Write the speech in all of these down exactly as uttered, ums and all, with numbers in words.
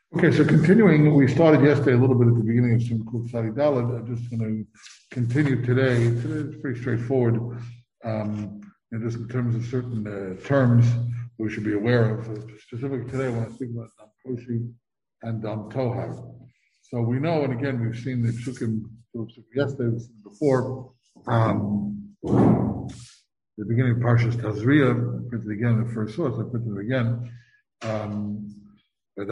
Okay, so continuing, we started yesterday a little bit at the beginning of Simchut Sadi Daled. I'm just going to continue today. Today it's pretty straightforward, um, and just in terms of certain uh, terms we should be aware of. Uh, specifically today, I want to speak about Dam Koshi and Dam Tohar. So we know, and again, we've seen the Psukim yesterday, before, um, the beginning of Parshas Tazria. I printed again the first source. I printed it again. Um, the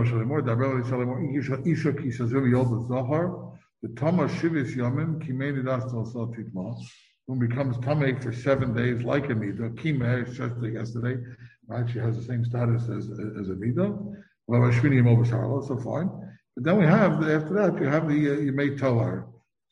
Tama Shivis Yamin Kimeni Dastal Saltitma, who becomes Tameh for seven days like a Nida. Kimeh, just like yesterday, actually has the same status as, as a Nida. Well, Ashwini Mobasarla, so fine. But then we have, after that, you have the uh, Yemei Tohar.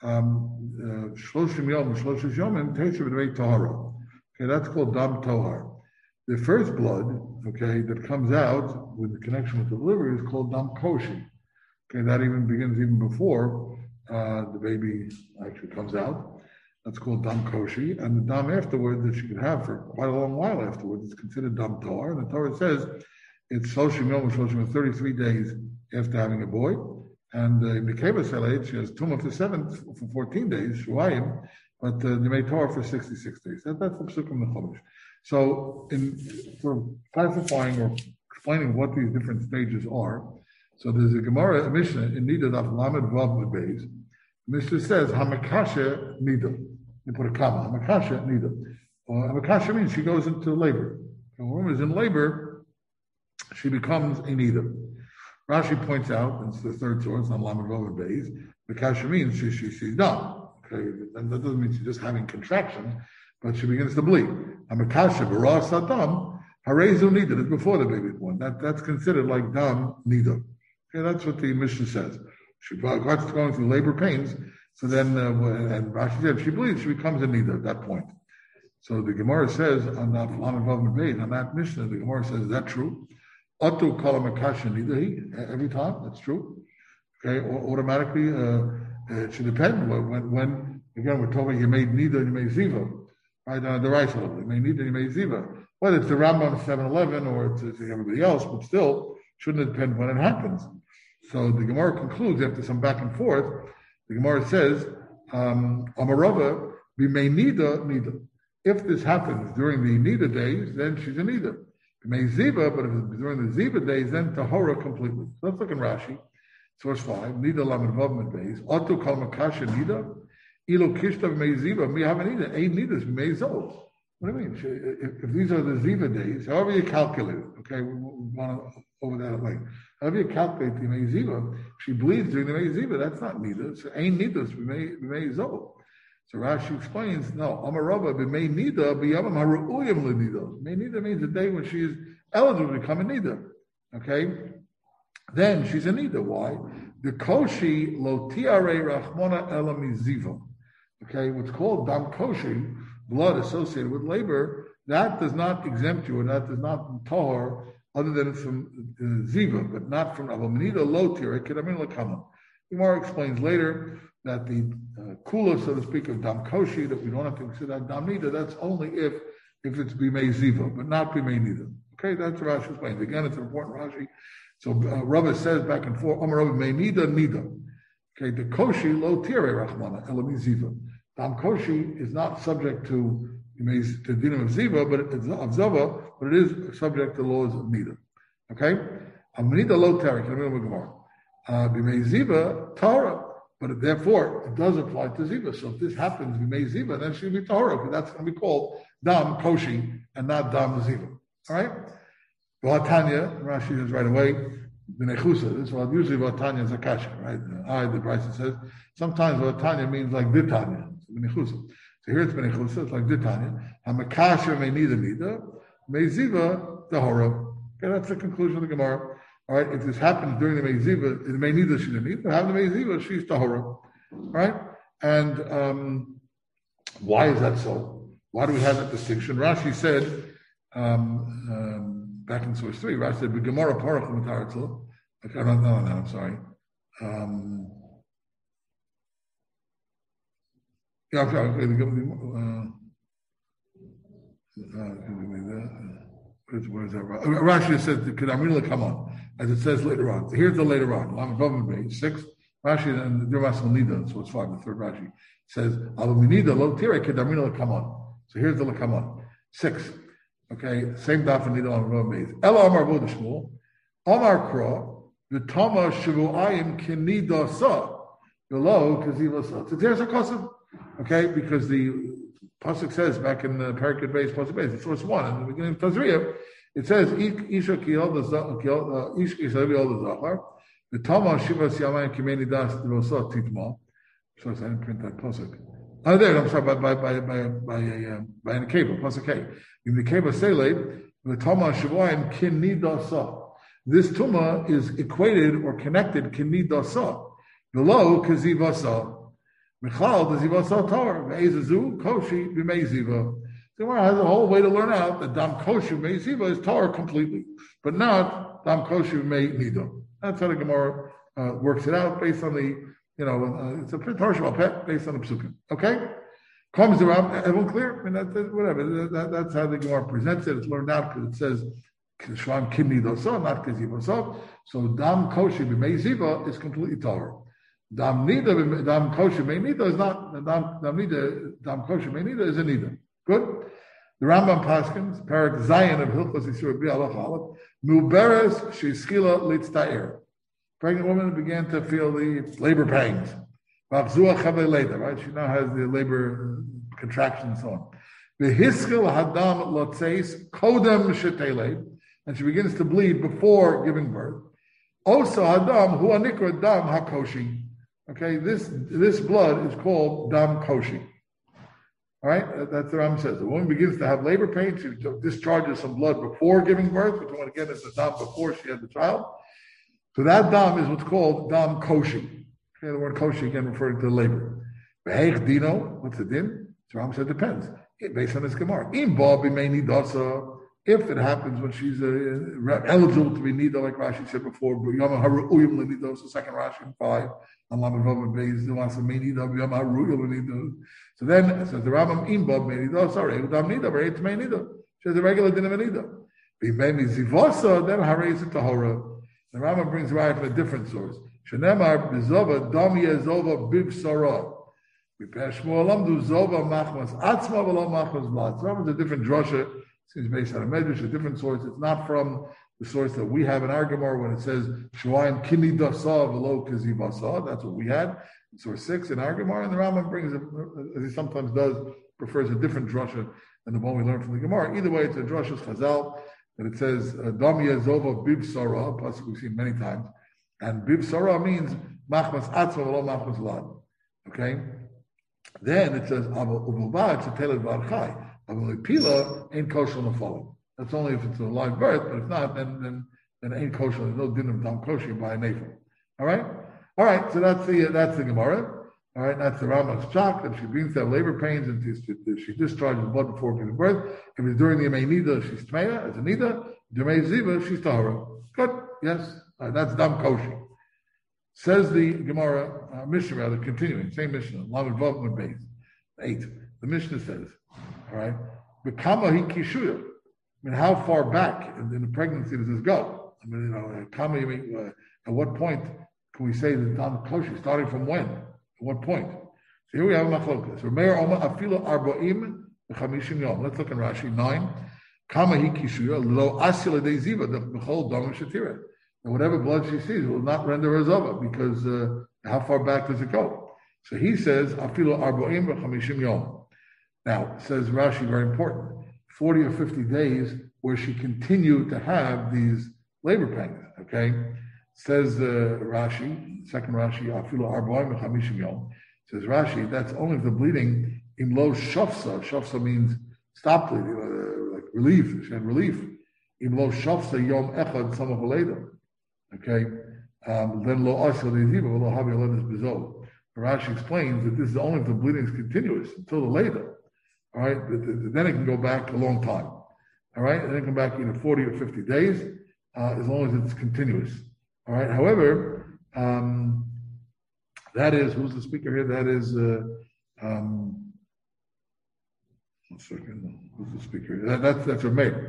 Shloshim Yom, Shloshim Yomim, Teshav Yemei Tohara. Okay, that's called Dam Tohar. The first blood, okay, that comes out with the connection with the liver is called Dam Koshi. Okay, that even begins even before uh, the baby actually comes out. That's called Dam Koshi. And the Dam afterward that she could have for quite a long while afterwards is considered Dam Tohar. And the Torah says it's Shoshim Yom, Shoshim, thirty-three days after having a boy. And in the Keva Seleit, she has Tumah for seven, for fourteen days, Shuayim, but uh, the Yemei Tohar for sixty-six days. That, that's the Psukim in the Chumash. So, in sort of classifying or explaining what these different stages are, so there's a Gemara, a Mishnah in Nida Daf Lamed Vav Beis. Mishnah says Hamakasha Nida. You put a comma. Hamakasha Nida. Well, Hamakasha means she goes into labor. When a woman is in labor, she becomes a Nida. Rashi points out, it's the third source on Lamed Vav Beis. Hamakasha means she, she she's done. Okay, and that doesn't mean she's just having contractions, but she begins to bleed. Hamakasha Bara Sadam Harezu Nida. That's before the baby is born. That that's considered like Dam Nida. Okay, that's what the Mishnah says. She starts going through labor pains, so then, uh, and Rashi said, she bleeds, she becomes a Nida at that point. So the Gemara says, on that on that Mishnah, the Gemara says, is that true? Atu kala makasha Nida, every time, that's true. Okay, o- automatically, uh, it should depend when, when, again, we're talking, you made Nida and you made Ziva, right, on the right side, you made Nida and you made Ziva. Whether it's the Rambam seven eleven or it's, it's everybody else, but still, shouldn't it depend when it happens? So the Gemara concludes, after some back and forth, the Gemara says, um, Amarava, we may nida, nida. If this happens during the nida days, then she's a nida. We may ziva, but if it's during the ziva days, then tahora completely. So let's look in Rashi, source five, nida lamed vav days, atu kal makasha nida, ilo kishta may ziva, we have a nida, eight nidas, we may zol. What do you mean? If, if these are the ziva days, however you calculate it, okay, we, we want to over that at length. However you calculate the Mei Ziva, she bleeds during the Mei Ziva, that's not Nida. So ain't Nidas, we may Zol. So Rashi explains, no, Amarava, be Mei Nida, be Yamam Haru'uyam Nida. Mei Nida means the day when she is eligible to become a Nida. Okay? Then she's a Nida. Why? The Koshi lo tiare rachmona elam ziva. Okay, what's called Dam Koshi, blood associated with labor, that does not exempt you, or that does not tahor, other than from uh, Ziva, but not from Avamanida Lotir, Kedamin Lakama. Gemara explains later that the uh, kula, so to speak, of Dam Koshi, that we don't have to consider Dam Nida, that's only if if it's Bimei Ziva, but not Bimei Nida. Okay, that's what Rashi explains. Again, it's an important Rashi. So uh, Rava says back and forth, Amar Rava Bimei Nida, Nida. Okay, the Koshi Lo Tire Rachmana, Elami Ziva. Dam Koshi is not subject to to the of Ziva, but it's of Zava, but it is subject to laws of Nida. Okay? Nida lo Tara, uh Bimei Ziva, Torah. But therefore, it does apply to Ziva. So if this happens, Bimei Ziva, then she'll be Torah, because that's going to be called Dam Koshi and not Dam Ziva. All right? V'atanya, Rashi says right away, B'nechusa. This is what usually V'atanya is Akasha, right? I, the Bryson says, sometimes V'atanya means like Ditanya. B'nechusa. So here it's B'nechusa, it's like Ditanya. Hamakasha may nida nida, may ziva tahora. Okay, that's the conclusion of the Gemara. All right, if this happens during the may ziva, it may nida she's nida, but have the may ziva, she's tahora. All right, and um, why is that so? Why do we have that distinction? Rashi said um, um, back in source three. Rashi said, "B'gemara parach l'mataratzel." Okay, no, no, no, I'm sorry. Um, Yeah, okay, okay. Uh, uh, where is that? Rashi says the Kedamrila come on, as it says later on. So here's the later on. Lam Vav Beis six. Rashi and the Ramas Nida, so it's fine. The third Rashi says Aluminida Lo Tire Kedamrila come on. So here's the come on six. Okay, same daf and Nida on Vav Beis. Ela Amar Bod Shmuel Amar Kro the Tama Shavuayim Kinida Sa below Kaziva Sa. So there's a custom. Okay, because the Pasuk says back in the Parakut Beis, Pasuk Beis, it's source one, in the beginning of Tazriya, it says, Isha Kiel the Ish Isha Kiel the Zachar, the Tama Shivas Yamayim Kimeni Das Devosa Titma. So I didn't print that Pasuk. Oh, there, I'm sorry, by by by by by a by a Keva, Pasuk K. In the Keva Sele, the Tama Shivayim Kinidasa. This Tuma is equated or connected Kinidasa. Below Kazivasa. Michal the Zivasa Torah, Ve'ezazu, Koshi, B'meiziva. The Gemara has a whole way to learn out that Dam Koshi, B'meiziva is Torah completely, but not Dam Koshi, B'meiziva. That's how the Gemara uh, works it out based on the, you know, uh, it's a Torah Shabbat based on the Psukim. Okay? Comes around, everyone clear? I mean, that, that, whatever. That, that, that's how the Gemara presents it. It's learned out because it says, Shvam Kimni Dosa, not Kiziva. So Dam Koshi, B'meiziva is completely Torah. Dam nida, dam kosher may nida is not dam dam nida, dam kosher may nida is a nida. Good. The Rambam Paskins, Parak Zion of Hilchos Yisur B'Alach Aleph, Muberes Sheiskila Litztair. Pregnant woman began to feel the labor pangs. Machzua Chavei Leda, right? She now has the labor contraction and so on. V'hiskil Hadam Lotzeis Kodem Shetele, and she begins to bleed before giving birth. Also Hadam Hu Anikra Dam Hakoshi. Okay, this this blood is called dam koshi. All right, that's the Ram says. The woman begins to have labor pains. She discharges some blood before giving birth, which one again is the dam before she had the child. So that dam is what's called dam koshi. Okay, the word koshi again referring to labor. Ve'ech dino, what's the din? So Ram said depends. Based on this Gemara. Im ba b'meini dasa. If it happens when she's uh, eligible to be nida, like Rashi said before, Yom HaRu'uyim l'nidos, the second Rashi in five, on Lamed Vav and Beis, the last Mei Nida, Yom HaRu'uyim l'nidos. So then it says the Rambam Imbab Mei Nida, sorry, Udam Nida, Bereit Mei Nida. She has a regular din of Nida. B'Mei Zivosa, then Harei Tahora. The Rambam brings right from a different source. Shenemar B'Zova Dam Yezova Bib Sarah. B'Peshmo Alamdu Zova Machmas Atzma V'Lo Machmas Blad. So Rambam's a different drasha. Seems based on a medrash, a different source. It's not from the source that we have in our Gemara when it says Shuayim Kini Dasa V'Lo Kazi Basa. That's what we had. In source six in our Gemara, and the Rambam brings, a, as he sometimes does, prefers a different drasha than the one we learned from the Gemara. Either way, it's a drasha's Chazal that it says Dam Yezova Bib Sarah. Plus, we've seen many times, and Bib Sarah means Machmas Atzma V'Lo Machmas Lad. Okay. Then it says Abu Ububa. It's a Teled Varchai. Pila ain't kosher on the following. That's only if it's a live birth, but if not, then then, then ain't kosher. There's no din of dam kosher by a neighbor. All right, all right. So that's the uh, that's the Gemara. All right, that's the Rambam's psak that she begins to have labor pains and she, she discharges blood before giving birth. If it's during the Yemei Nida, she's tmeya as a nida. Yemei ziva, she's tahara. Good. Yes, uh, that's dam kosher. Says the Gemara uh, Mishnah, rather continuing same Mishnah. Lamed Vav and Beis eight. The Mishnah says. All right, Bekama hi kishuya. I mean, how far back in, in the pregnancy does this go? I mean, you know, kama, you mean, uh, at what point can we say that dam koshi? Starting from when? At what point? So here we have a machlokas. Remeir Oma afilo arbaim v'chamishim yom. Let's look in Rashi nine. Kama hi kishuya lo asila deziva the b'chol dam shatira. And whatever blood she sees will not render her zava because uh, how far back does it go? So he says afilo arbaim v'chamishim yom. Now, says Rashi, very important, forty or fifty days where she continued to have these labor pains, okay? Says uh, Rashi, second Rashi, Afilu Arbaim Chamishim Yom, says Rashi, that's only if the bleeding, Imlo Shafsa, Shafsa means stop bleeding, uh, like relief, she had relief. Imlo Shafsa Yom Echad Samach Aleda, okay? Um, then Lo Asya Leziva, Lo Havi Aledas Bezo. Rashi explains that this is only if the bleeding is continuous until the later. All right, then it can go back a long time. All right, and then come back either forty or fifty days, uh, as long as it's continuous. All right. However, um, that is who's the speaker here? That is uh, um, one second. Who's the speaker? That, that's that's Rameir.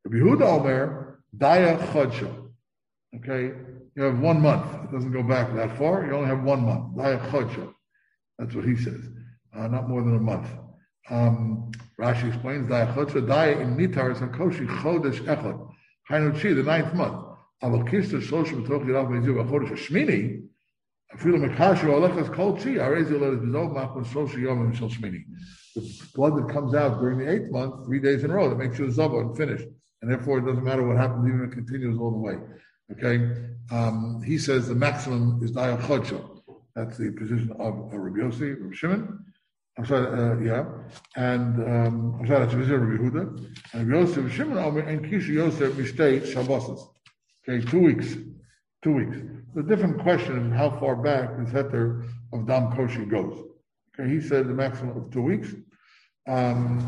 Rabbi Yehuda Omer, Daya Chodsha. Okay, you have one month. It doesn't go back that far. You only have one month. Daya Chodsha. That's what he says. Uh, not more than a month. Um, Rashi explains, Daya Chodsha, Daya in Nitar Sakoshi Chodesh Echad. Hainu the ninth month. Alokista Shloshim B'toch Yirav Meziv Chodesh Shmini. Afilu Mekasher Olechas Kol Chi. Arezi Let It Bizov Machon Shloshi Yom Shel Shmini. The blood that comes out during the eighth month, three days in a row, that makes you a zava and finished. And therefore, it doesn't matter what happens, even if it continues all the way. Okay? Um, he says the maximum is Daya Chodsha. That's the position of uh, Rabbi Yossi, Rabbi Shimon. I'm sorry, uh, yeah. And, um, I'm sorry, that's the position of Rabbi Yehuda. And Rabbi Yossi, Rabbi Shimon, and Kishu Yosef, Mishtei, Shabbos. Okay, two weeks. Two weeks. The different question is how far back this heter of Dam Koshi goes. Okay, he said the maximum of two weeks. Um,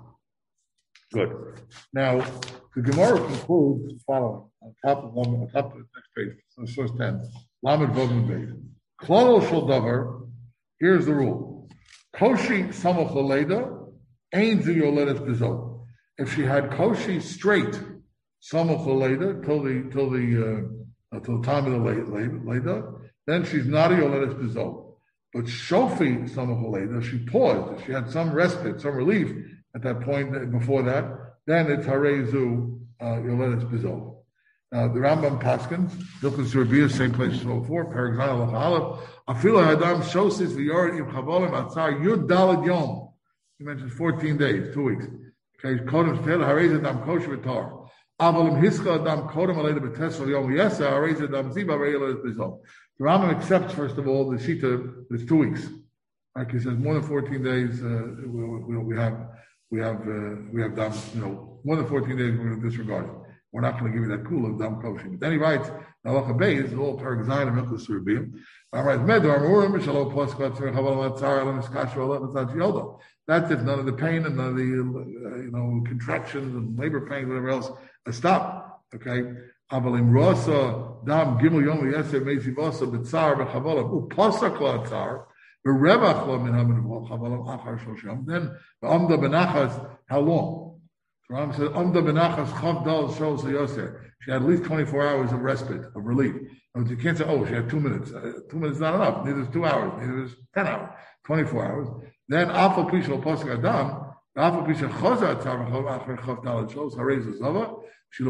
good. Now, the Gemara concludes the following on top of one, on top of the next page, so source ten. Lamed Vogel Beis. Klalo Shel Davar. Here's the rule: Koshi Samach Leleda, Ein Zu Yoledes Bezo. If she had Koshi straight Samach Leleda till the till the uh, till the time of the Leda, then she's not a Yoledes Bezo. But Shofi Samach Leleda, she paused. She had some respite, some relief at that point before that. Then it's Harezu Yoledes Bezo. Now the Rambam Paskins, Hilchos Rabia, same place as before. Paragzal Aleph. Afila Hadam Shosis V'Yored Im Chavolim Atzar Yud Daled Yom. He mentions fourteen days, two weeks. Okay, Kodem Shtel Harez Adam Kosh V'Tar. Avalim Hiska Adam Kodem Aleda B'Tesel Yom Yesa Harez Adam Ziba Yoledes Bezo. The Rambam accepts first of all the Shita. It's two weeks. Like he says, more than fourteen days. Uh, we, we, we have we have uh, we have dam. You know, more than fourteen days. We're going to disregard it. We're not going to give you that cool of dam koshim. Then he writes, Halacha Beis is all Perek Zayin and Hilchos Rabim. I write Medor Amurim Shalo Poskot Tzur Chaval Matzar Elam Iskashu Elam Matzar Yodo. That's if none of the pain and none of the uh, you know contractions and labor pains, whatever else, uh, stop. Okay. Avalim Rosa Dam Gimel Yom Yeser Mezi Vosa B'Tzar B'Chavalam U'Posak LaTzar B'Revach Lo Min Hamin Chavalam Achar Shosham. Then Amda Benachas. How long? The Rambam says Amda Benachas Chav Dal Shos Yoser. She had at least twenty-four hours of respite, of relief. You can't say, oh, she had two minutes. Uh, two minutes is not enough. Neither is two hours. Neither is ten hours. twenty-four hours. Then Afal Pisha Posak Adam. Afal Pisha Choza Atzar B'Chavalam Achar Chav Dal Shos Harez Zava. If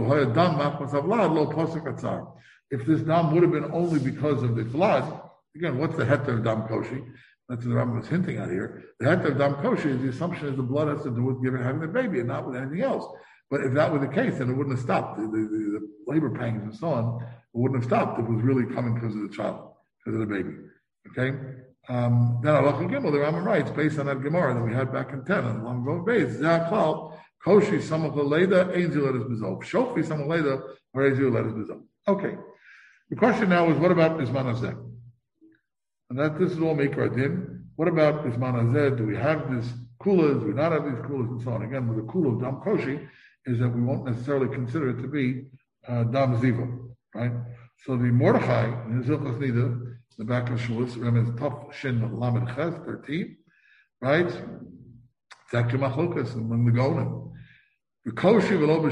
this dam would have been only because of the flood, again, what's the heter of dam koshi? That's what the Rambam is hinting at here. The heter of dam koshi is the assumption is the blood has to do with giving having the baby and not with anything else. But if that were the case, then it wouldn't have stopped. The, the, the, the labor pangs and so on, it wouldn't have stopped. It was really coming because of the child, because of the baby. Okay? Um, then Allah Gimel, the Rambam writes, based on that Gemara that we had back in ten, and long ago base, Zaklal. Koshi Samach Leleda, Ein Zu Yoledes Bezo. Shofi Samach Leleda, Harez Yoledes Bezo. Okay. The question now is, what about Bisman Hazeh? And that this is all Meikar Din. What about Bisman Hazeh? Do we have these kulas? Do we not have these kulas? And so on. Again, with the kula of Dam Koshi is that we won't necessarily consider it to be uh, Dam Ziva, right? So the Mordechai in his Hilchos Nida, the back of Shavuos, remember Tov Shin Lamed Ches thirteen, right? Zakir Machlokas among the Golim. Nowadays,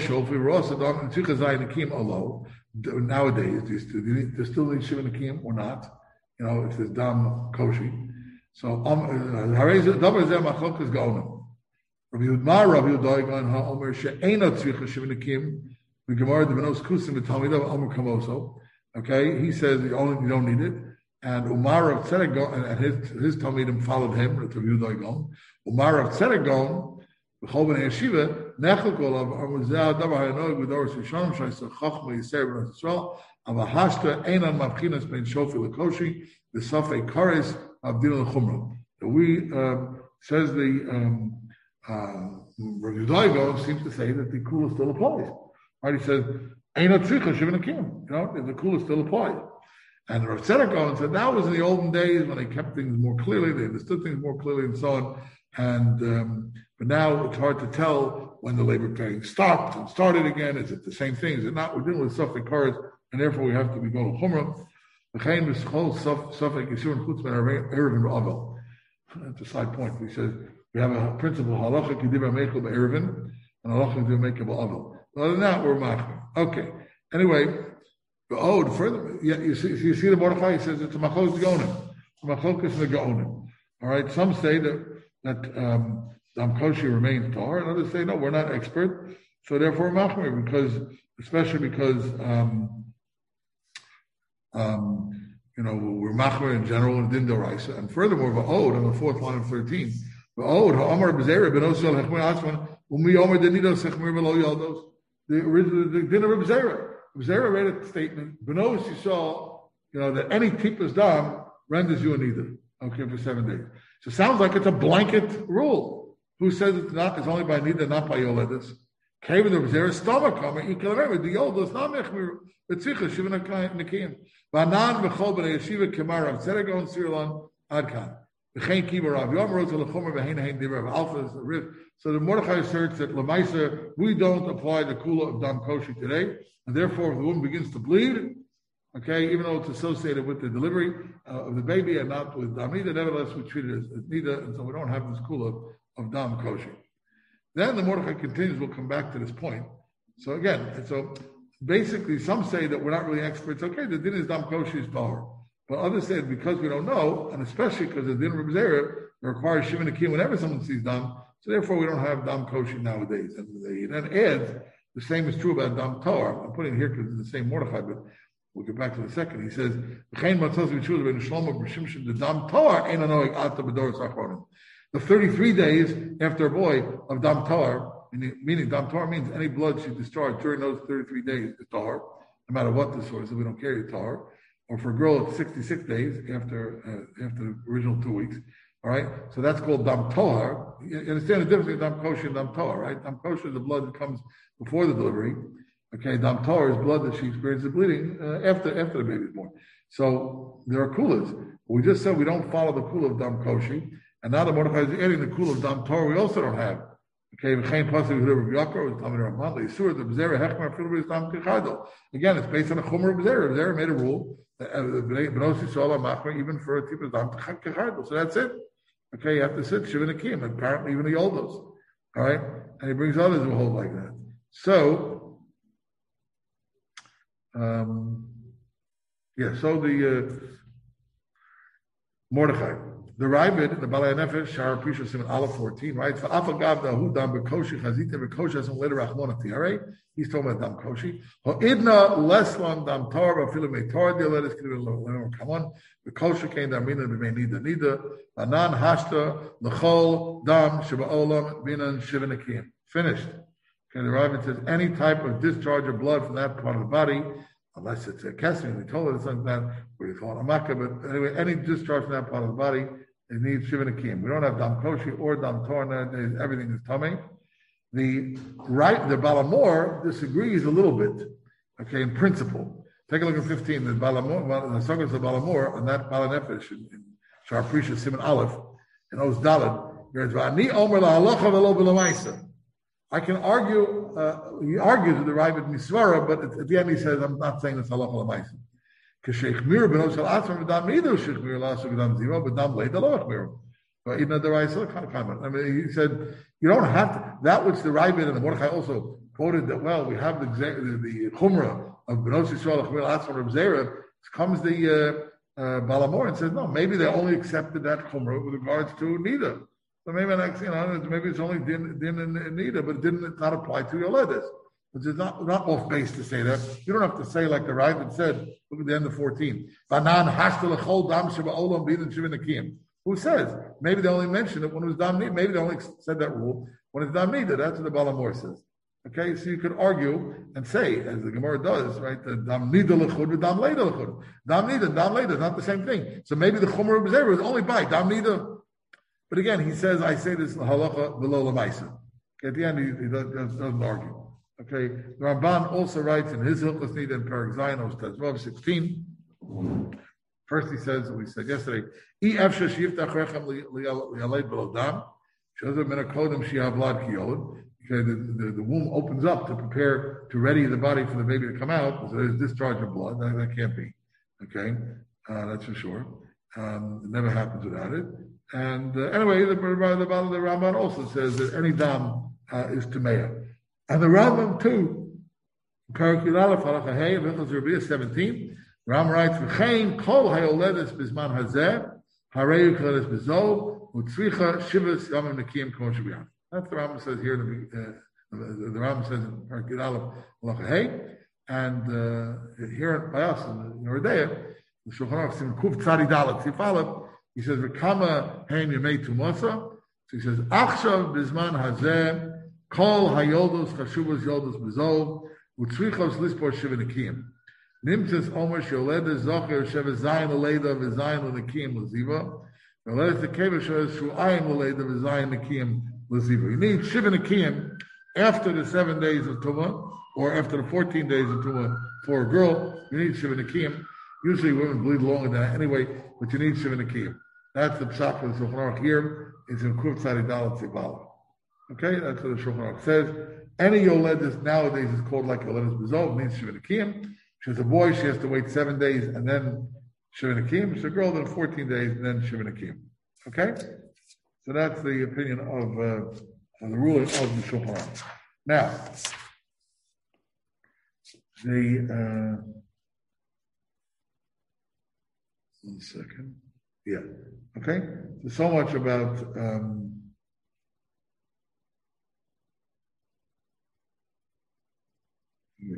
do you still, do you still need Shiva Nakim or not? You know, if there's Dam Koshi. So, Harez Davar Zeh Machlokas Golim. Rabbi Yudmar, Rabbi Yudoigan, HaOmer She'ena Tzricha Shiva Nakim, the Gemara, the Benos Kusim, the Talmidav, Omer Kamoso. Okay, he says you only you don't need it. And Umar of Tzedek, and his his Talmidim followed him, Rabbi Yudoigan. Umar of Tzedek, B'chol b'nei yeshiva, nechel kol av armuzeh davar ha'noig v'doros yishonim shayis chachma yisrael b'nei Yisrael avahashta einan mavchinas ben shofi l'koshi v'safei kares avdin l'chumra. We um, says the um, uh, Rabbi Yudoigan seems to say that the kula still applies. Right? He says einan tzricha shivanakim. You know, the kula still applies. And Rav Tzedek Gaon said that was in the olden days when they kept things more clearly, they understood things more clearly, and so on. And um, but now it's hard to tell when the labor pain stopped and started again. Is it the same thing? Is it not? We're dealing with suffix cars, and therefore we have to be going to chumrah. That's a side point. He says we have a principle halacha kidibra meichel be'erevin and halacha kidibra meichel be'avel. Other than that, we're machmir. Okay. Anyway, oh, further, yeah, you see, you see the Mordechai, he says it's a machos gaonim, machlokas the gaonim. All right. Some say that that um, dam kosher remains tahor, and others say no, we're not expert, so therefore machmir, because especially because um, um, you know we're machmir in general and din doraisa, and furthermore, va'od on the fourth line of thirteen, va'od ha'amar b'zera b'nosel hechmer atzman umi omer denidos hechmer v'lo yaldos. The original the din of Zera. Zera read a statement, Benos Yisrael, you know, that any tipas dam renders you a nida, okay, for seven days. So it sounds like it's a blanket rule. Who says it's not? It's only by nida, not by yoledis. Kevin of Zera stomach coming, you can remember, the yoledis, not mechmir, but tzicha, shivin nekiyim. Vanan v'chol b'nei yeshiva kemarav, tzedek on sirlon adkan. V'chein kibarav, yom rotz l'chomer v'hein hein dirav, alpha is the riff. So the Mordechai asserts that Lamaisa, we don't apply the kula of dam kosher today, and therefore if the woman begins to bleed, okay, even though it's associated with the delivery uh, of the baby and not with dam nida, nevertheless we treat it as, as nida, and so we don't have this kula of, of dam kosher. Then the Mordechai continues, we'll come back to this point. So again, so basically some say that we're not really experts, okay, the din is dam kosher is tahor. But others say because we don't know, and especially because the din of Reb Zera requires shiva nekim whenever someone sees dam, so therefore, we don't have dam kosher nowadays. And they then adds, the same is true about dam toar. I'm putting it here because it's the same Mordechai, but we'll get back to the second. He says, the thirty-three days after a boy of dam toar, meaning dam toar means any blood she discharged during those thirty-three days is toar, no matter what the source, if we don't carry the toar. Or for a girl, it's sixty-six days after uh, after the original two weeks. All right, so that's called dam tohar. You understand the difference between dam kosher and dam tohar, right? Dam kosher is the blood that comes before the delivery. Okay, dam tohar is blood that she experiences bleeding uh, after after the baby is born. So there are kulas. We just said we don't follow the kula of dam kosher, and now the Mordechai is adding the kula of dam tohar. We also don't have. Okay, again, it's based on a chumrah of Zera. Zera made a rule that even for a tip of dam kechadol. So that's it. Okay, you have to sit shiva nekim. Apparently, even the oldos. All right, and he brings others who hold like that. So, um, yeah. So the uh, Mordechai, the Ravid, the Balei Nefesh, Shar Prisha Simon Aleph fourteen, right? For Afagav Dahu Dam Bekoshi Chazita Bekoshi and later Rachmona Tiare. He's talking about Dam Koshi. Ho'idna Leslan Dam Tar Bafilim Tar Dialetis Kivin Come on. Bekoshi came Damina Bimei Nida Nida. Anan Hashta Lechol Dam Shiva Olam Binan Shivanakim. Finished. Okay, the Ravid says any type of discharge of blood from that part of the body, unless it's a kessin, we told it it's something that we call it a makkah, but anyway, any discharge from that part of the body, it needs shiva nekim. We don't have dam koshi or dam torna, everything is tummy. The right, the Balamor disagrees a little bit, okay, in principle. Take a look at fifteen, the Balamor, the Sogas of Balamor, and that Balanefesh in, in Shar Prisha Simon Aleph, in Oz Dalad, there's Va'ani Omer la'alocha v'lo b'lamaisa. I can argue, uh, he argues with the Ravid Misvara, but at, at the end he says, I'm not saying it's halacha l'maisa. K'sheich mir b'no shel atzma v'dam neither sheich mir l'asuk v'dam zero, but dam leid aloch mir. But even the Raisa kind of comment. I mean, he said, you don't have to, that which the Ravid and the Mordechai also quoted that, well, we have the, the, the chumrah of b'no shel mir l'asuk v'dam zero, comes the uh, uh, Balamor and says, no, maybe they only accepted that chumrah with regards to neither. So maybe next, you know, maybe it's only din, din and nida, but it didn't not apply to yoledis, which is not not off base to say that. You don't have to say like the Ravid said. Look at the end of fourteen. Banan hashta lechol dam sheba olam b'idin shiva nekim. Who says? Maybe they only mentioned it when it was dam nida. Maybe they only said that rule when it's dam nida. That's what the Balamor says. Okay, so you could argue and say, as the Gemara does, right? The dam nida lechud with dam leida lechud. Dam nida and dam leida is not the same thing. So maybe the chumrah of Zera is only by dam nida. But again, he says, I say this halacha below l'maisa. Okay, at the end, he, he doesn't, doesn't argue. Okay, the Ramban also writes in his Hilchos Nida in Perek Zayin, Tezvav sixteen. First, he says, we said yesterday, "I efshe shiftach rechem li'alei below dam, shozeh min hakodem she'havlad kiyoled." Okay, the, the, the womb opens up to prepare to ready the body for the baby to come out. So there's discharge of blood. That, that can't be. Okay, uh, that's for sure. Um, it never happens without it. And uh, anyway, the, the, the, the Rambam also says that any dam uh, is Tamea. And the Rambam too seventeen. Ram writes, "V'chein kol hayoledes bizman hazeh harei yoledes bizov utzricha shivas yamim nekiyim kol shebiyam." That's the Ram says here. The, uh, the, the Ram says in Parak Aleph Halacha Hey, and uh, here by us in the Yoredeya, the Shulchan Aruch Sim Kuf Tzadi Dalet Tzifalef, he says, "V'kama hein yemei tumasa." So he says, "Achshav bizman hazeh kol hayoldos chashuvas yoldos bizov utzrichos lispor shiva nekiyim." Nimtzes omer sholeda zocher sheva zayin l'leida v'zayin l'nekim l'ziva. V'ledes tekeva sheva shu'ayim l'leida v'zayin nekim l'ziva. You need shiva nekim after the seven days of Tumah, or after the fourteen days of Tumah for a girl. You need shiva nekim. Usually women bleed longer than that anyway, but you need shiva nekim. That's the psak of the Shulchan Aruch here. It's in Kuf Tzadi Dalet Tzibala. Okay, that's what the Shulchan Aruch says. Any yoledes nowadays is called like yoledes bezov, means shiva nekim. She's a boy, she has to wait seven days and then Shiva Nakim. She's a girl, then fourteen days and then Shiva Nakim. Okay? So that's the opinion of, uh, of the ruling of the Shulchan Aruch. Now, the, uh, one second. Yeah. Okay? So, so much about, um, yeah.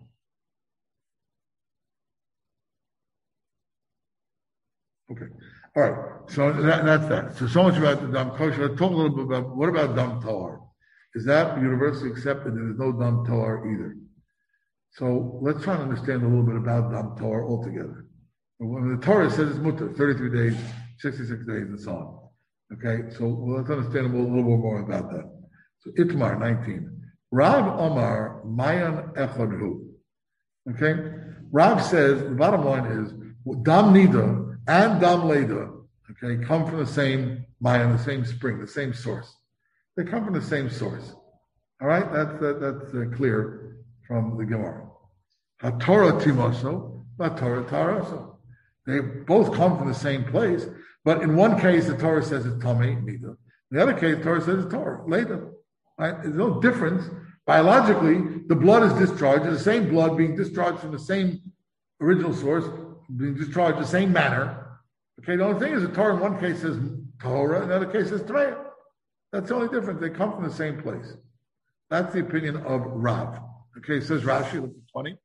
Okay. All right. So that, that's that. So so much about the Dam Kosher. Let's talk a little bit about what about Dam Tohar? Is that universally accepted? There is no Dam Tohar either. So let's try to understand a little bit about Dam Tohar altogether. When the Torah says it's mutter, thirty-three days, sixty-six days, and so on. Okay. So well, let's understand a little, little bit more about that. So Itmar nineteen. Rav Omar Mayan Echad. Okay. Rav says the bottom line is Dam Nida and Dam Leda, okay, come from the same Mayan, the same spring, the same source. They come from the same source. All right, that's that, that's uh, clear from the Gemara. HaTorah Timoso, HaTorah Taraso. They both come from the same place, but in one case the Torah says it's Tomei Nida. In the other case, the Torah says it's Torah Leda. Right? There's no difference. Biologically, the blood is discharged. It's the same blood being discharged from the same original source, being discharged the same manner. Okay, the only thing is the Torah in one case says Torah, in the other case says Torah. That's the only difference. They come from the same place. That's the opinion of Rav. Okay, it says Rashi, look at twenty.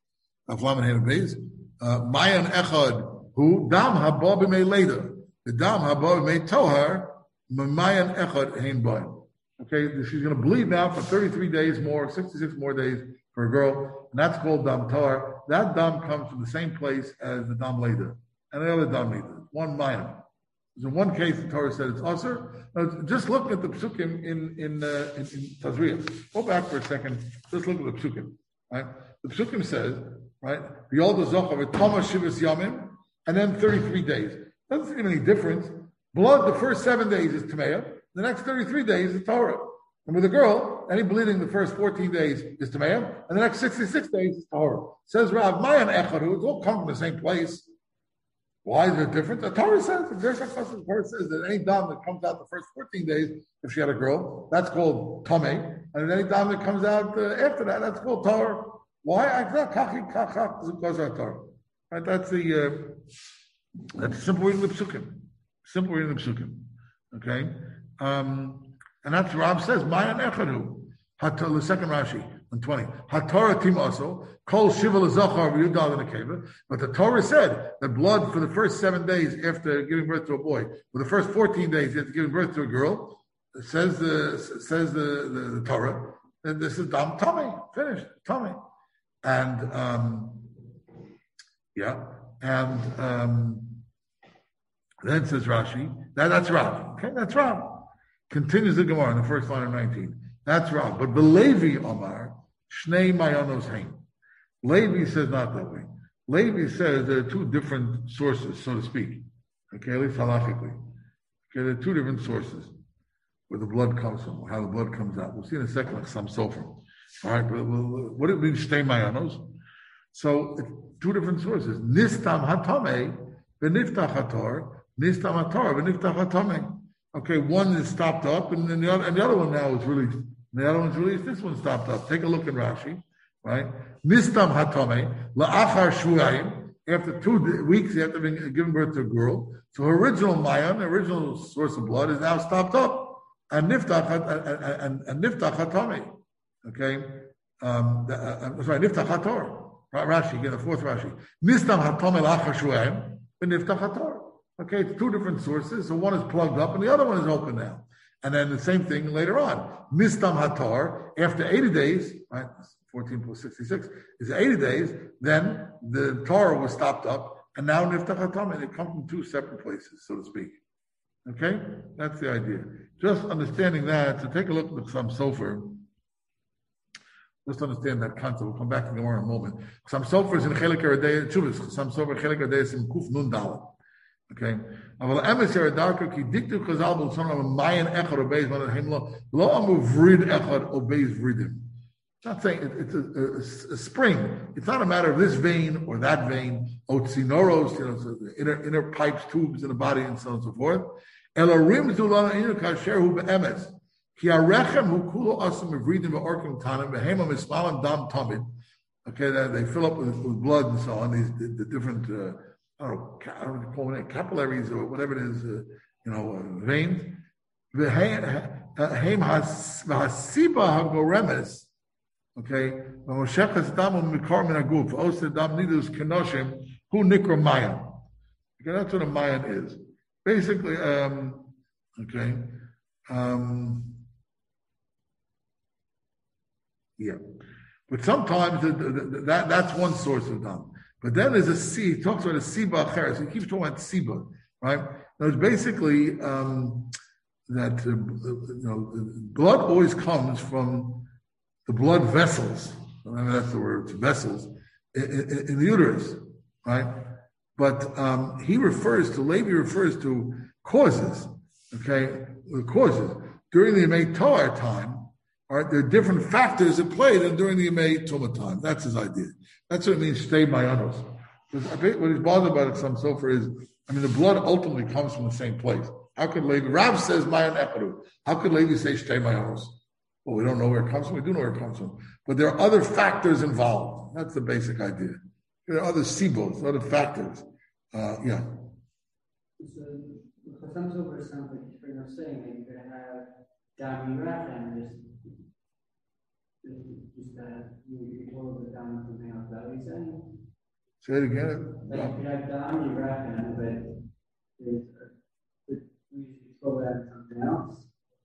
Mayan Echad, who Dam Haba b'mei Leda. The Dam Haba b'mei Tohar, Mayan Echad hein boy. Okay, she's going to bleed now for thirty-three days more, sixty-six more days for a girl, and that's called Dam Tohar. That Dam comes from the same place as the Dam Leda, and the other Dam Leda. One Mayan. In one case, the Torah said it's Aser. Just look at the Psukim in in uh, in, in Tazriah. Go back for a second. Just look at the Psukim. Right? The Psukim says, right, the older Zochar with Thomas Shivas Yamim, and then thirty-three days. Doesn't seem any difference. Blood, the first seven days is Tameah. The next thirty-three days is Torah. And with a girl, any bleeding the first fourteen days is Tameah, and the next sixty-six days is Torah. Says Rav Mayan Echadu, it's all come from the same place. Why is there a difference? The Torah says, the Torah says that any dam that comes out the first fourteen days, if she had a girl, that's called Tomei. And any dam that comes out uh, after that, that's called Torah. Why? Because of Torah. Right? That's the uh, that's simple reading of Psukim. Simple reading of Psukim. Okay? Um, and that's what Rav says, Mayan Echadu. The second Rashi, on twenty. HaTorah Timoso, Kol Shiva L'Zochar V'Yudal L'Nekeva. But the Torah said that blood for the first seven days after giving birth to a boy, for the first fourteen days after giving birth to a girl, it says the says the, the, the Torah, and this is Dam Tomei, finished, Tomei. And, um, yeah, and um, then says Rashi, that, that's Rav. Okay, that's Rav. Continues the Gemara in the first line of nineteen. That's Rav. But the Levi Omar, Shnei Mayanos Hain. Levi says not that way. Levi says there are two different sources, so to speak. Okay, at least halachically. Okay, there are two different sources where the blood comes from, how the blood comes out. We'll see in a second, like some sulfur. All right, but what it means, Shnei Mayanos? So, two different sources. Nistam Hatame, V'niftach Hator, Nistam Hator, V'niftach Hatame. Okay, one is stopped up, and then the other, and the other one now is released. And the other one's released. This one stopped up. Take a look at Rashi. right? Nistam hatome la'achar shvuayim. After two weeks, after having given birth to a girl, so her original mayan, original source of blood, is now stopped up, and niftach and and niftach hatome. Okay, um, uh, sorry, niftach hator. Rashi, again, the fourth Rashi. Nistam hatome la'achar shvuayim, but niftach hator. Okay, it's two different sources. So one is plugged up, and the other one is open now. And then the same thing later on. Nistam hatar, after eighty days, right, fourteen plus sixty-six is eighty days, then the Torah was stopped up, and now niftach hatam, and it comes from two separate places, so to speak. Okay? That's the idea. Just understanding that, so take a look at the Chassam Sofer. Just understand that concept. We'll come back to Gemara in a moment. Chassam Sofer is in Chelik Eredei Tshuvos. Chassam Sofer Chelik Eredei is in Kuf Nun Dalet. Okay. Aval emes yaradarka ki diktu chazal b'lson of a mayan echad obeys one of himlo lo amu vrid echad obeys vridim. It's not saying it, it's a, a, a spring. It's not a matter of this vein or that vein. Otsinoros, you know, so the inner inner pipes, tubes in the body, and so on and so forth. Elorim zulana inu kasher hu beemes ki arechem hu kulo asum v'vridim v'orkim tanim v'hema mismalim dam tamid. Okay, that they fill up with, with blood and so on. These the, the different. Uh, I don't know, I don't know, call it capillaries or whatever it is, uh, you know, uh, veins. V'heim hasiba hagoremes, okay, v'moshechas dam mikar min haguf, osed dam nidus kenoshim, hu nikra mayan. Okay, that's what a mayan is. Basically, um, okay, um, yeah. But sometimes the, the, the, that, that's one source of dam. But then there's a C, he talks about a Siba Acheres. He keeps talking about Siba, right? Now it's basically um, that uh, you know, blood always comes from the blood vessels. I mean, that's the word, it's vessels, in, in, in the uterus, right? But um, he refers to, Levi refers to causes, okay? The causes. During the Yemei Torah time, all right, there are different factors at play than during the Yemei Tumah time. That's his idea. That's what it means, stay mayanos. What he's bothered about it, some sofer is, I mean, the blood ultimately comes from the same place. How could Levi, Rav says mayan echaru. How could Levi say stay mayanos? Well, we don't know where it comes from. We do know where it comes from. But there are other factors involved. That's the basic idea. There are other sibos, other factors. Uh, yeah. So, for some sofer, sounds like you're saying that you're going to have dam yirach and just Just that you, you told the down something else. That what you're saying? Say it again. Like you could have down, you reckon, but we told that something else.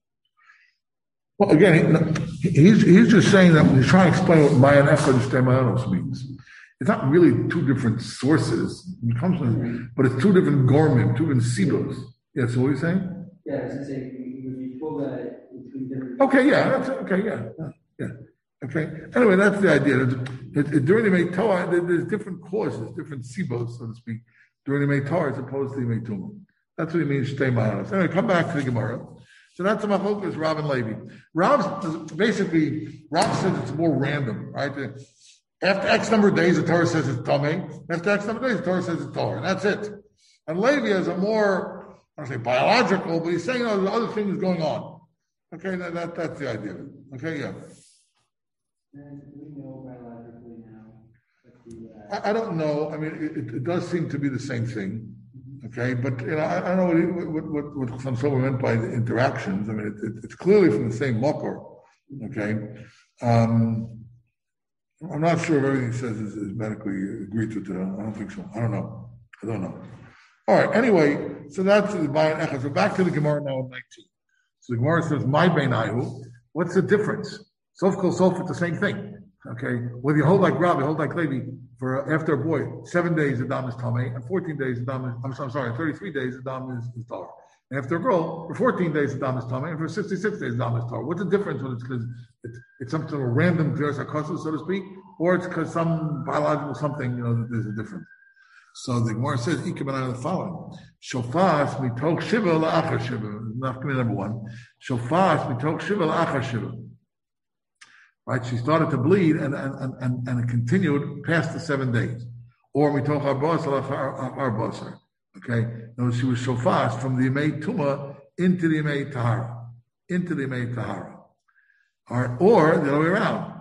Well, again, he, he's he's just saying that he's trying to explain what mayan echad stemayanos means. It's not really two different sources. It comes from, but it's two different gormim, two different sibos. Yeah. So what are you saying? Yeah, I was going to say you told that between different. Okay. Yeah. That's okay. Yeah. Yeah. Okay. Anyway, that's the idea. It, it, it, during the Yemei Torah, there, there's different causes, different sibos, so to speak, during the Yemei Torah as opposed to the Yemei Tumah. That's what it means, shtei mayanos. Anyway, come back to the Gemara. So that's the machlokas Rav and Levi. Rav basically, Rav says it's more random, right? After X number of days, the Torah says it's tamei. After X number of days, the Torah says it's Torah, and that's it. And Levi has a more, I don't say biological, but he's saying, oh, there's other things going on. Okay, that, that that's the idea. Okay, yeah. And we know biologically now. The, uh, I, I don't know. I mean, it, it does seem to be the same thing. Okay, but you know, I, I don't know what what, what some sort of meant by the interactions. I mean, it, it, it's clearly from the same makor. Okay, um, I'm not sure if everything he says is, is medically agreed to. Today. I don't think so. I don't know. I don't know. All right. Anyway, so that's the Bayan Echad. So back to the Gemara now in nineteen. So the Gemara says, "My Beinayu." What's the difference? Sof kol sof, it's the same thing. Okay, whether you hold like Rav, you hold like Levi, for after a boy, seven days the dam is tamei, and fourteen days the dam is, I'm, I'm sorry, thirty-three days the dam is, is tar. And after a girl, for fourteen days the dam is tamei, and for sixty-six days the dam is tar. What's the difference when it's because it's, it's some sort of random gzeras, so to speak, or it's because some biological something, you know, that there's a difference. So the Gemara says, Ikabanai the following. Shofas mitok shiva la'achar shiva. Number one. Shofas mitok shiva la'achar shiva. Right, she started to bleed and and, and, and it continued past the seven days. Or mitoch arbasar arbasar. Okay, no, she was shofas from the Yemei Tumah into the Yemei Tahara, into the Yemei Tahara. Or, or the other way around.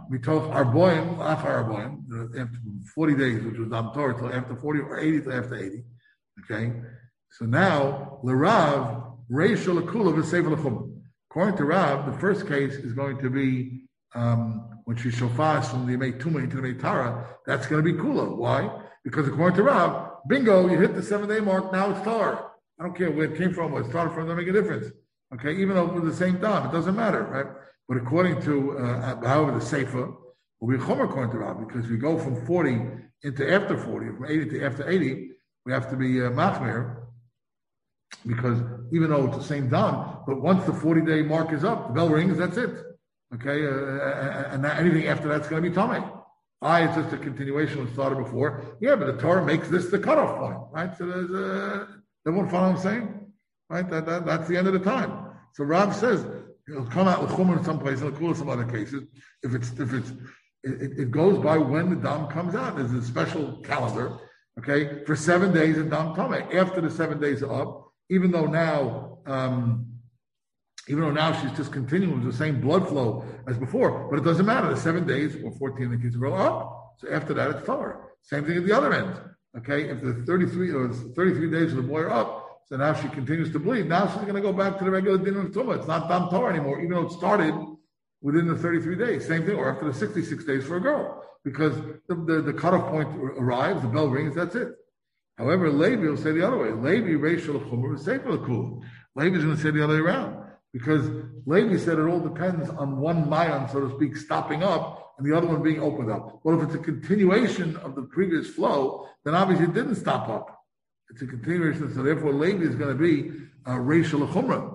mitoch arboim, af arboim, after forty days, which was Dam Torah, till after forty, or eighty till after eighty. Okay? So now, L'Rav, Reishal Akula v'Sefer L'Chum. According to Rav, the first case is going to be um, when she shofars from the Yemei Tumah into the Yemei Tara, that's going to be Kula. Why? Because according to Rav, bingo, you hit the seven-day mark, now it's Tar. I don't care where it came from, where it started from, doesn't make a difference. Okay, even though it was the same time, it doesn't matter, right? But according to, uh, however, the Sefer, will be Chomer according to Rav, because we go from forty into after forty, from eighty to after eighty, we have to be uh, Machmir, because even though it's the same dam, but once the forty-day mark is up, the bell rings, that's it. Okay, uh, and anything after that's going to be Tomei. I, it's just a continuation of what started before. Yeah, but the Torah makes this the cutoff point, right? So there's a, everyone follow what I'm saying? Right? That, that, that's the end of the time. So Rav says, it'll come out with Chumar in some places, it'll cool in some other cases. If it's, if it's, it, it goes by when the dam comes out. There's a special calendar, okay, for seven days in Dam Tomei. After the seven days are up, even though now, um, even though now she's just continuing with the same blood flow as before, but it doesn't matter. The seven days or fourteen, the kids grow up. So after that, it's Torah. Same thing at the other end. Okay, if the thirty-three or thirty-three days of the boy are up, so now she continues to bleed. Now she's going to go back to the regular dinner of Tumah. It's not Dam Torah anymore, even though it started within the thirty-three days. Same thing, or after the sixty-six days for a girl, because the, the, the cutoff point arrives, the bell rings, that's it. However, Levi will say the other way. Levi, Reishal Chumar, Sefer L'Kul. Levi is going to say the other way around. Because Levi said it all depends on one mayan, so to speak, stopping up and the other one being opened up. Well, if it's a continuation of the previous flow, then obviously it didn't stop up. It's a continuation, so therefore Levi is going to be uh, Reishal Chumar.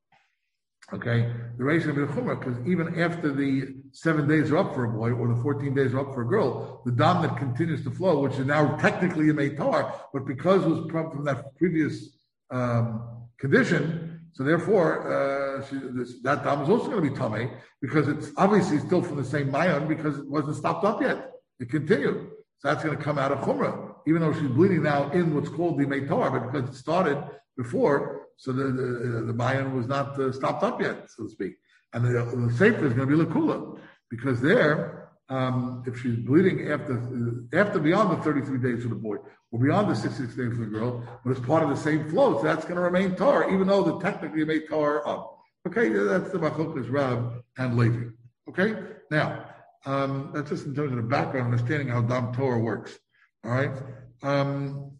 Okay? The Reishal is going to be Chumar, because even after the seven days are up for a boy or the fourteen days are up for a girl, the dam that continues to flow, which is now technically a Meitar, but because it was from that previous um, condition, so therefore, uh, she, this, that dam is also going to be Tamei, because it's obviously still from the same Mayan, because it wasn't stopped up yet. It continued. So that's going to come out of Chumrah, even though she's bleeding now in what's called the Meitar, but because it started before, so the the, the Mayan was not uh, stopped up yet, so to speak. And the, the Sefer is going to be Lakula, because there, um, if she's bleeding after after beyond the thirty-three days for the boy, or beyond the sixty-six days for the girl, but it's part of the same flow, so that's going to remain tar, even though the technically made tar up. Okay, that's the Machokas Rav and Levi. Okay, now um, that's just in terms of the background, understanding how Dam Torah works. All right, um,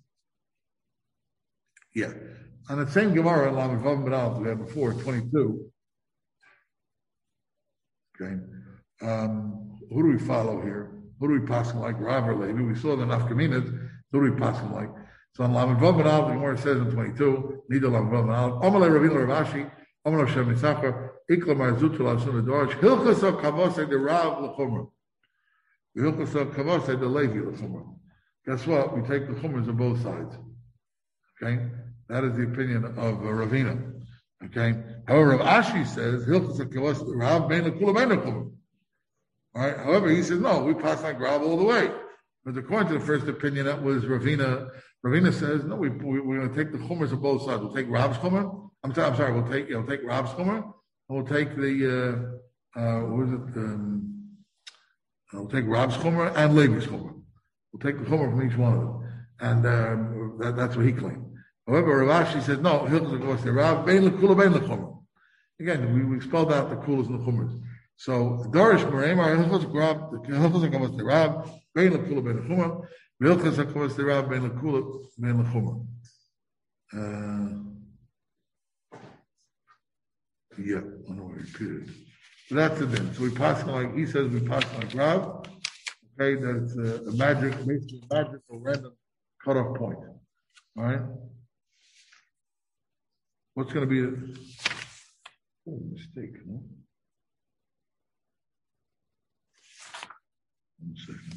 yeah. On the same Gemara, Lamed Vav Benal we had before, twenty-two. Okay, um, who do we follow here? Who do we pass him like? Rav or Levi? We saw the Nafkaminas. Who do we pass him like? So on Lamed Vav Benal, the Gemara says in twenty-two, Nida Lamed Vav Benal, Omalei Ravina Ravashi, Omalei Shem Mitzachar, Ikla Marzutu Lasun Adorach, Hilchasa Kavosei the Rav L'Chumra, Hilchasa Kavosei the Levi L'Chumra. Guess what? We take the Chumras on both sides. Okay. That is the opinion of uh, Ravina. Okay. However, Rav Ashi says, Rav bein l'kula bein l'kula. All right. However, he says, no, we pass on Rav all the way. But according to the first opinion, that was Ravina. Ravina says, no, we, we, we're going to take the chumras of both sides. We'll take Rav's chumrah. I'm sorry, I'm sorry. We'll take, you know, take Rav's chumrah. And we'll take the, uh, uh, what is it? Um, we'll take Rav's chumrah and Levi's chumrah. We'll take the chumrah from each one of them. And um, that, that's what he claimed. However, Rav Ashi said, no, Rav bein l'kula bein l'chumra. Again, we, we spelled out the kulas and the chumras. So, Darish Meremar, Hilchos Rav, Hilchos HaKavos the Rav, bein l'kula bein l'chumra, Hilchos HaKavos the Rav, bein l'kula bein l'chumra. Yeah, I know I repeated it. So that's it then. So we pass like, he says we pass like Rav, okay, that's uh, a magic, basically a magic or random cutoff point. All right? What's going to be a oh, mistake? No? One second.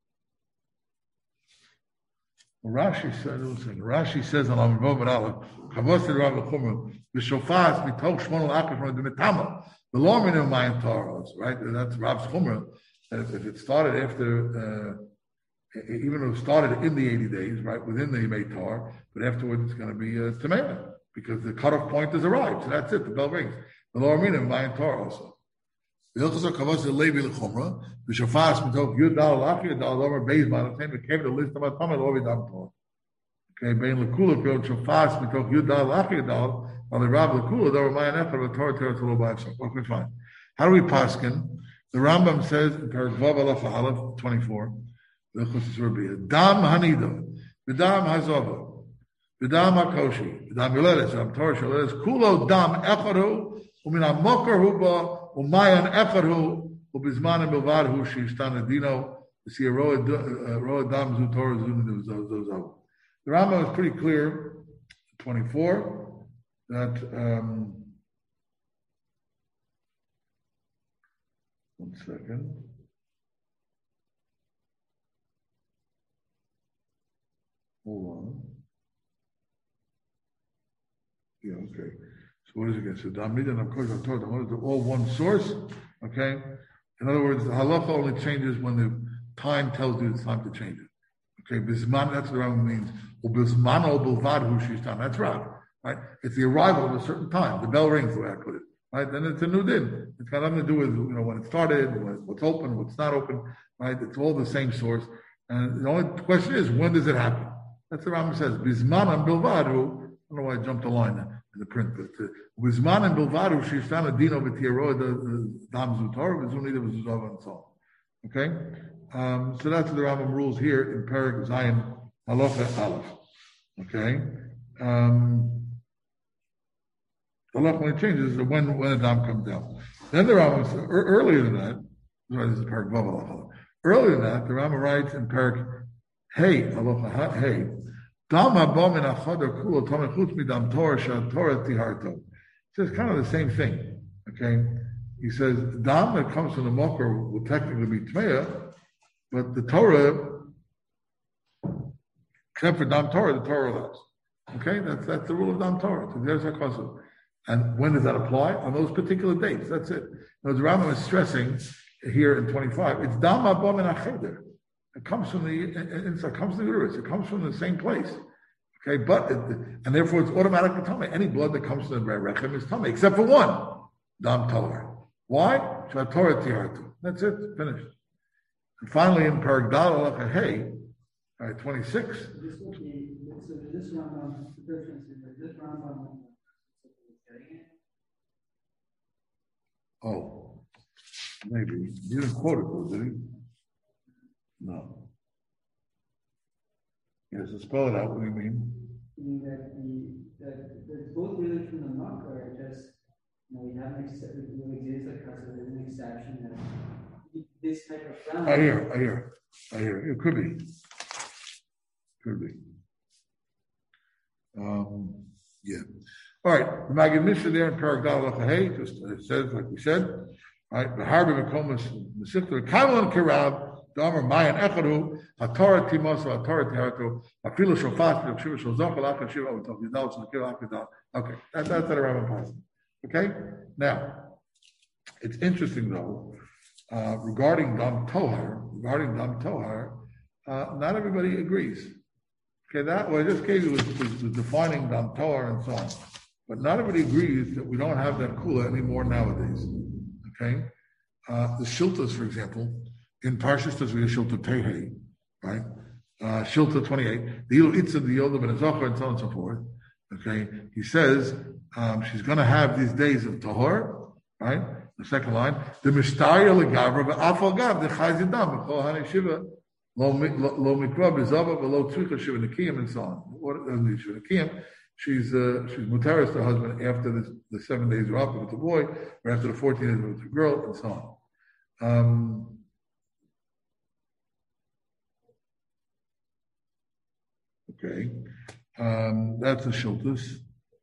Well, Rashi said, one second. Rashi says on Amar Vav Aleph, Chavos the Rav L'Chumra, B'Shofaz mitoch shmon l'akif from the Metama, the Lormin of Mayan Taros, right? That's Rav's Chumra. If, if it started after, uh, even though it started in the eighty days, right, within the Meitar, but afterwards it's going to be uh, Tamela, because the cutoff point has arrived. So that's it, the bell rings. The Lormin of Mayan Torah also. Hilchos Kavos Levi Lechumra, B'Shafas Mitok Yud Dal Lachi Dal Domer Beis Ban Atem Came the list of Atamel Ovi Dam Torah. Okay, Bein Lekula Pil Shafas Mitok Yud Dal Lachi Dal on the Rab Lekula Domer Mayan Echad of Torah Torah Torah B'Atzah. Okay, fine. How do we paskin? The Rambam says in Parak Vav Aleph Aleph twenty-four, Hilchos Yisrael Dam Hanida, B'Dam Hazova, B'Dam Hakoshi, B'Dam Yoledes, B'Dam Torah Yoledes, Kulo Dam Echadu, U'Min HaMokar Huba. Umayan Echadhu ubizman bilvad sheishtana dino. You see a roa dam zutor zun. The Rambam is pretty clear. Twenty-four that um, one second. Hold on. Yeah, okay. So what is it again? So Damid and of course I told them they're all one source. Okay. In other words, the halacha only changes when the time tells you it's time to change it. Okay. Bisman, that's what the Rambam means. Ubismano bilvad shishtan. That's right. Right. It's the arrival of a certain time. The bell rings, the way I put it. Right. Then it's a new din. It's got nothing to do with you know when it started, what's open, what's not open. Right. It's all the same source. And the only question is, when does it happen? That's what the Rambam says. Bisman and bilvad. I don't know why I jumped the line there. In the print, but Wizman and Bilvaru, she's found a dino with Tiero, the Dam Zutor, Vizunida Vizuzava, and so on. Okay? Um, so that's what the Rambam rules here in Perak Zion Halacha Aleph. Okay? Um, the Halacha when it changes is when, when the Dam comes down. Then the Rambam says, earlier than that, sorry, this is Perak Vav Halacha. Earlier than that, the Rambam writes in Perak, hey, Halacha, hey, so it's kind of the same thing. Okay? He says, Dam that comes from the Mokar will technically be Tmeya, but the Torah, except for Dam Torah, the Torah allows. Okay? That's that's the rule of Dam Torah. And when does that apply? On those particular dates. That's it. Now, the Rambam is stressing here in twenty-five, it's Dam Abom and Acheder. It comes from the it comes from the uterus. It comes from the same place. Okay, but it, and therefore it's automatically tummy. Any blood that comes from the rechem is tummy, except for one, dam torah. Why? Torah tiartu. That's it. Finished. And finally, in Parak Dal Hey, all right, twenty-six. This will be so. This Rambam, the difference is that this Rambam getting it. Oh, maybe you didn't quote it, though, did he? No. Yes, so spell it out. What do you mean? You mean that the that that both really from the Makar are just you know we have an exception. We exist like so there's an exception that this type of ground. I hear, I hear, I hear. It could be, could be. Um, yeah. All right. The Maggid Mishnah there in Parak Dal Hey just it says like we said. All right. The Harbi Mekomas Mesictor Kamal and Karab. Damer Mayan Echadu, Hatorah Timos, Hatorah Tiharto, Afilu Shofat, Shiva Shozach, Alaka Shiva, Yidal, Shakil, Akadal. Okay, that, that's the Rambam passage. Okay? Now, it's interesting though, uh, regarding Dam Tohar, regarding Dam Tohar, uh, not everybody agrees. Okay, that what I just gave you was, was, was defining Dam Tohar and so on. But not everybody agrees that we don't have that kula anymore nowadays. Okay? Uh, the Shiltas, for example, in Parshas Tazria, Shilta Tehei, right? Uh, Shilta twenty-eight, the Ilu Itza, the Yoda, and Zohar, and so on and so forth. Okay, he says um, she's going to have these days of Tahor, right? The second line, the Mishtariya Legavra, but Afal Gav, the Chayzidam, B'chol Hani Shiva, Lo Mikra, B'Zava, Lo Tzricha Shiva Nekiyim, and so on. What is Shiva Nekiyim? She's uh, she's Mutaris to her husband after the, the seven days are up with the boy, or after the fourteen days with the girl, and so on. Um, Okay, um, that's the Shiltus.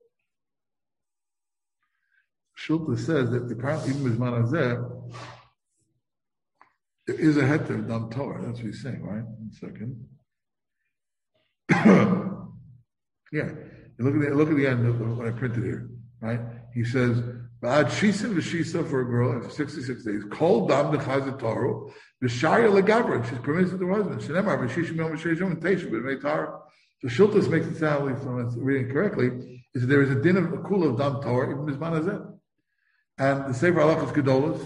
Shiltus says that apparently even Bizman Hazeh, there is a heter of Dam Torah. That's what he's saying, right? One second. Yeah, you look at the look at the end of what I printed here, right? He says, "Ba'ad shisin v'shisa for a girl after sixty-six days. Kol dam dechazet Torah v'shaya legavra. She's permitted to her husband. Shenemar v'shishim yom v'sheshim and teishu b'mei Torah." So Shiltus makes it sound, at least when I'm reading correctly, is that there is a din of a kula of Dam Torah, even Bizman Hazeh. And the Sefer Halachas Gedolos,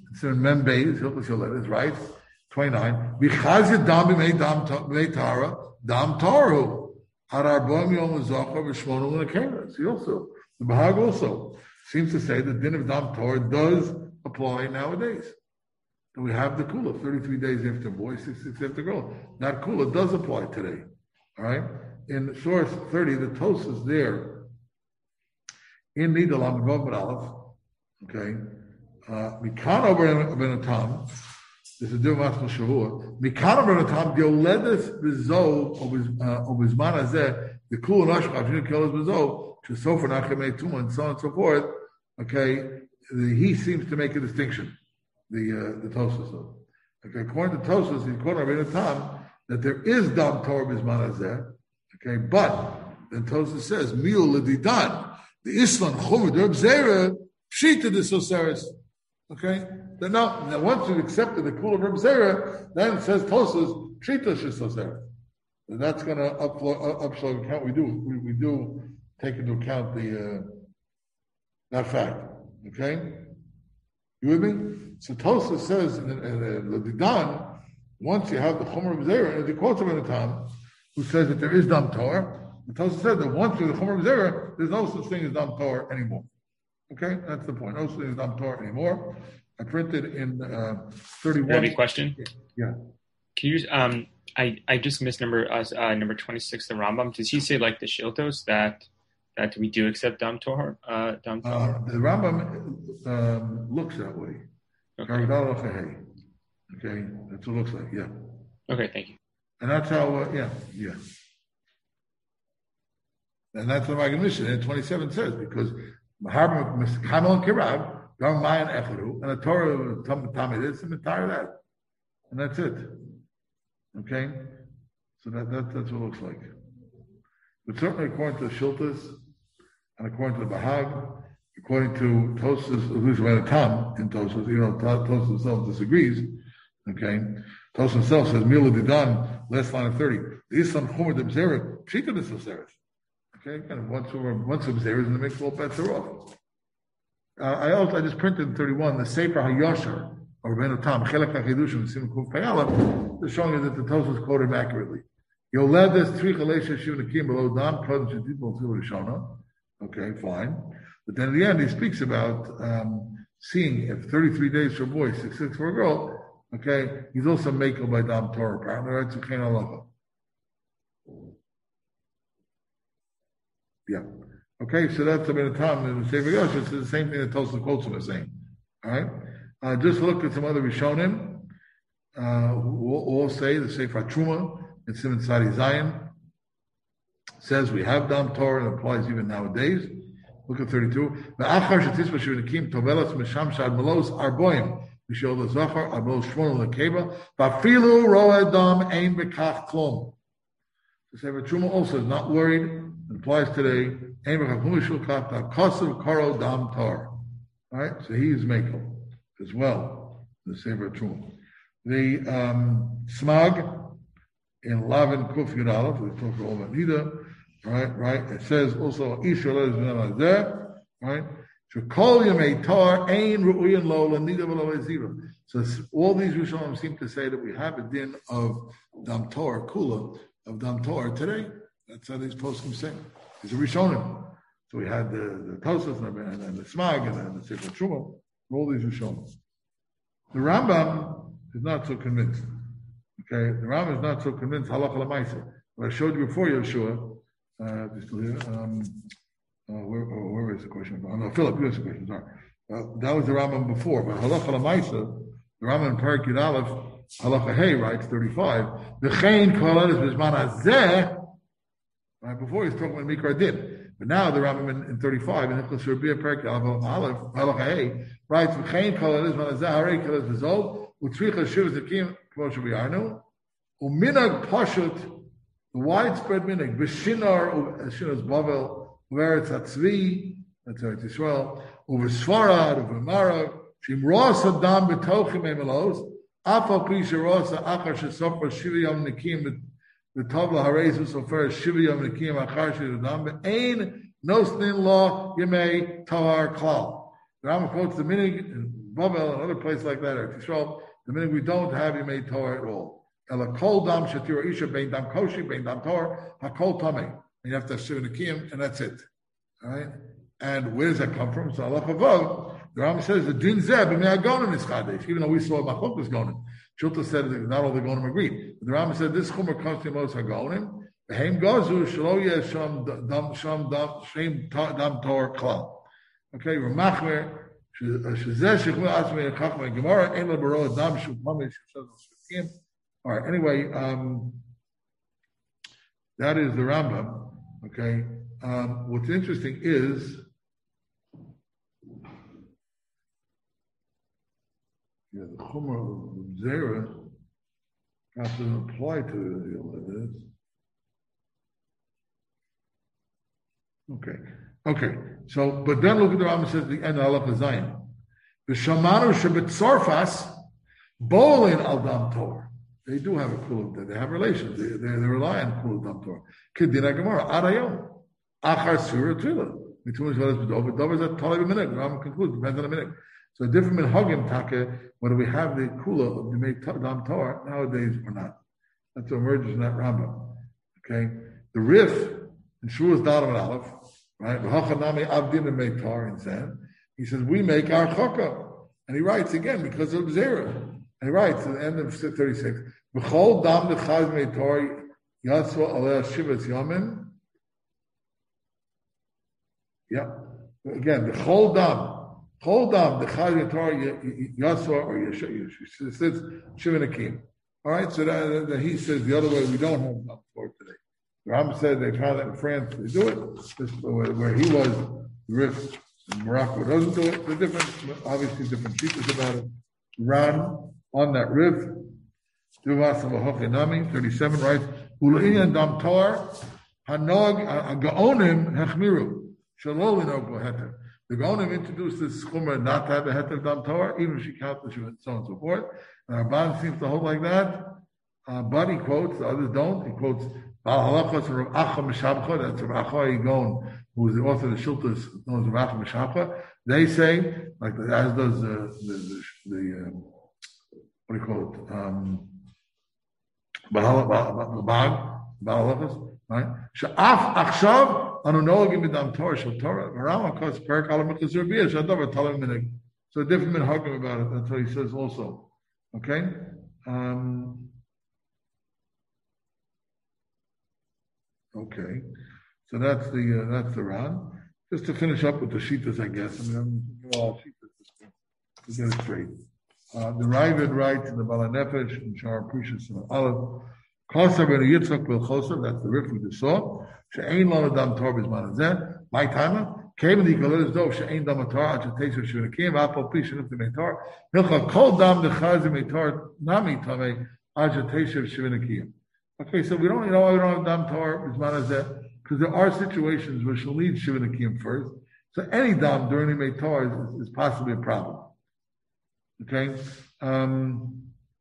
It's in Membeis, Hilchos Yoledes, right? twenty-nine. Bichazia dam b'mei dam b'mei tara, dam taru. Ad arba'im yom l'zochar v'shmonu l'nekera. See also, the Bahag also seems to say that din of dam tar does apply nowadays. And we have the kula, thirty-three days after boy, sixty-six after girl. That kula does apply today. All right? In source thirty, the Tos is there in Nidalam and Vav Aleph. Okay? Mikano ben Atam, this is Div Maskal Shavua. Mikano ben Atam, Yoledes Bezo of his man Azeh, the kula Nashcha, Jin Kelos Bezo, to Sofer Nachemei Tuma, and so on and so forth. Okay? He seems to make a distinction. The uh, the Tosas. Okay, according to Tosas, he's quoting Rabbeinu Tam that there is dam Torah bisman hazeh. Okay, but then Tosas says miul ledidan the Islam chuvud Reb Zera pshita the soseres. Okay, then now, now once you've accepted the kul of Reb Zera, then it says Tosas pshita shesoseres. And that's going to upflow upflow account. We do we, we do take into account the uh, that fact. Okay, you with me? So Tosas says in the Didan, once you have the Chomer of Zera, and the quotes of Tam, who says that there is Dam Torah, the Tosas said that once you have the Chomer of Zera, there's no such thing as Dam Torah anymore. Okay, that's the point. No such thing as Dam Torah anymore. I printed in uh, thirty-one. I have a question. Yeah. Can you? Um, I I just missed number uh, uh number twenty-six. The Rambam. Does he say like the Shiltos that that we do accept Dam Torah? Uh, Dam Torah. Uh, the Rambam um, looks that way. Okay. Okay, that's what it looks like, yeah. Okay, thank you. And that's how, uh, yeah, yeah. And that's what Magen Mishnah in twenty-seven says, because Kamel and Kirab, Gam Mayan Echaru, and the Torah of Tamid, and the entire that. And that's it. Okay? So that, that that's what it looks like. But certainly according to the Shiltas, and according to the Bahag, according to Tosas, who's a Tam in Tosas, you know, Tosas himself disagrees. Okay, Tosas himself says Mila Didan, last line of thirty. The Islam Chomer Debzeret, Pshita Desoseres. Okay, kind of once over once Debzeret, and the mix all bets are off. Uh, I also I just printed in thirty-one the Sefer HaYashar of Rabbeinu Tam Chelek HaChidushim Sim Kuf Payala, just showing you that the Tosas quoted him accurately. Yoledes Tri Chalesha Shiv Nakim Below Dam Kodem Shedibol Tzil Rishona. Okay, fine. But then at the end, he speaks about um, seeing if thirty-three days for a boy, six six for a girl. Okay, he's also makel by Dam Torah. Apparently, right? So Chen Halacha. Yeah. Okay, so that's a bit of time in the Sefer Yosh. It's the same thing that Tosafos quotes him as saying. All right. Uh, just look at some other Rishonim. Uh, who all say the Sefer Truma and Simon Sadi Zion says we have Dam Torah. It applies even nowadays. Look at thirty-two. Ve'achar shetisma shivnikim tovelas misham shad melos arboim mishol lezachar arbolos shmonu lekeva vafilu roa dam ein bekach klom. The Sefer Truma also is not worried. It applies today. Ein bekach klom mishul kach kasav karo dam tar. All right, so he is makel as well. The Sefer Truma. The um, Smag in Lavin Kuf Yud Aleph, we talk all about Nida. Right, right. It says also Isha Lez there, right? Shekol Yemei Tar Ein Ru'uyin Lo L'Nida V'Lo Ezira. So all these Rishonim seem to say that we have a din of Dam Torah Kula of Dam Torah today. That's how these poskim say. These are Rishonim. So we had the, the Tosas and, and, and the Smag and, and the Sefer Truma. All these Rishonim. The Rambam is not so convinced. Okay, the Rambam is not so convinced. Halacha l'maisa. What I showed you before, Yeshua. Uh, still here. Um, uh, where, oh, where is the question? Oh, no, Philip, you asked the question. Sorry. Uh, that was the Rambam before, but Halacha L'Maisa, the Rambam in Parak Yud Aleph, Halacha Hey writes thirty-five. V'chein kol eles b'zman hazeh. Right before he's talking about Mikra Din, but now the Rambam in, in thirty-five in Hilchos Shurbiya Parak Yud Aleph, Halacha Hey writes V'chein kol eles b'zman hazeh harei kol eles b'zol u'tzricha shiv zekim k'mo sheviyarnu u'minag pashut. The widespread minig, B'shinar, Shinar's Bavel, Uveretz Hatzvi, that's Eretz Yisrael, over Sfarad, over Mara, Shim Rosa Dam B'tochim Emelos, Afal Pisha Rosa, Achar Shesofer Shiviyam Nikim, B'tovla Harezus, Ofer Shiviyam Nikim, Achar Shiviyam, Ein Nosnin Law Yemei Tahar Klal. The Rambam quotes the minig, Bavel, another place like that, Eretz Yisrael, the minute we don't have Yemei Torah at all. Ela kol dam shatira isha bein dam koshi bein dam Torah hakol tamei. You have to have Shiva Nekiyim, and that's it. All right? And where does that come from? So Allah Chavav, the Rambam says the din zeh b'mei agonim is chadesh. Even though we saw Machok was gonim, Shulta said that not all the gonim agreed. But the Rambam said this chumer comes to most hagonim. Behem gazu shelo yesham dam sham dam shem dam tor klal. Okay, Ramachmer shezeh shechul asmei chachmei gemara ein lebaro dam shu mamish shezeh. All right. Anyway, um, that is the Rambam. Okay. Um, what's interesting is, yeah, the Chumrah of Zera has to apply to this. Okay. Okay. So, but then look at the Rambam says the end of Halakha Zayin. The Shamanu Shabbat Sarfas Bolin Al Dam Torah. They do have a kula. They have relations. They, they, they rely on kula Dam Torah. Kedina Gemara Arayom. Achar Surah Tula. Between as well as Bedov. Bedov is a Talib a minute. Rambam concludes, depends on a minute. So different min Hagim Take, whether we have the kula of the Yemei Dam Torah nowadays or not. That's what emerges in that Rambam. Okay? The Rif, in Shuas Dalam and Aleph, right? V'hachanami Avdim and Yemei Torah in Zan. He says, we make our chokah. And he writes again, because of Zera. And he writes at the end of thirty-six, B'chol dam d'chaz Yemei Torah yatzva aleh shivas yamin. Yeah. Again, the whole dam, whole dam, the chayil Torah yaswa or yeshu. It says shiva nakim. All right. So that, that he says the other way we don't have dam Torah today. The Rambam said they found that in France they do it. This, where, where he was, the Rif in Morocco doesn't do it. They're different, obviously different teachers about it. Ran on that Rif. thirty-seven writes, Ula'iyan dam Torah hanog gaonim hechmiru. The Gaonim introduced this chumrah not to have a heter dam Torah, even if she counts the and so on and so forth. And Ramban seems to hold like that. Uh, but he quotes, the others don't. He quotes Baal Halachos Rav Acha Mishabcha, that's Rav Acha Yigon, who is the author of the Shultas, known as Rav Acha Mishabcha. They say, like as does uh, the, the, the uh, what do you call it? Um, Baal Halachos, right? Sha'af Achshav. So a different minhagim about it. That's what he says also. Okay. Um, okay. So that's the uh, that's the Ran. Just to finish up with the Shitas, I guess. I mean, I'm all Shitas to get it straight. Uh, the Ravid writes in the Balanefesh and Shar Precious and Aleph. Chosav ben Yitzchak bil Chosav. That's the Rif we just saw. She'ain lo dam Torah b'zman hazeh. My time came in the Galut Dov. She'ain dam Torah. Achateisha shuvnekim. Apol pi shenut meitar. Hilcha kol dam dechaz meitar nami tamei. Achateisha shuvnekim. Okay, so we don't, you know, we don't have dam Torah b'zman hazeh because there are situations where she'll need shuvnekim first. So any dam during the meitar is, is possibly a problem. Okay. Um,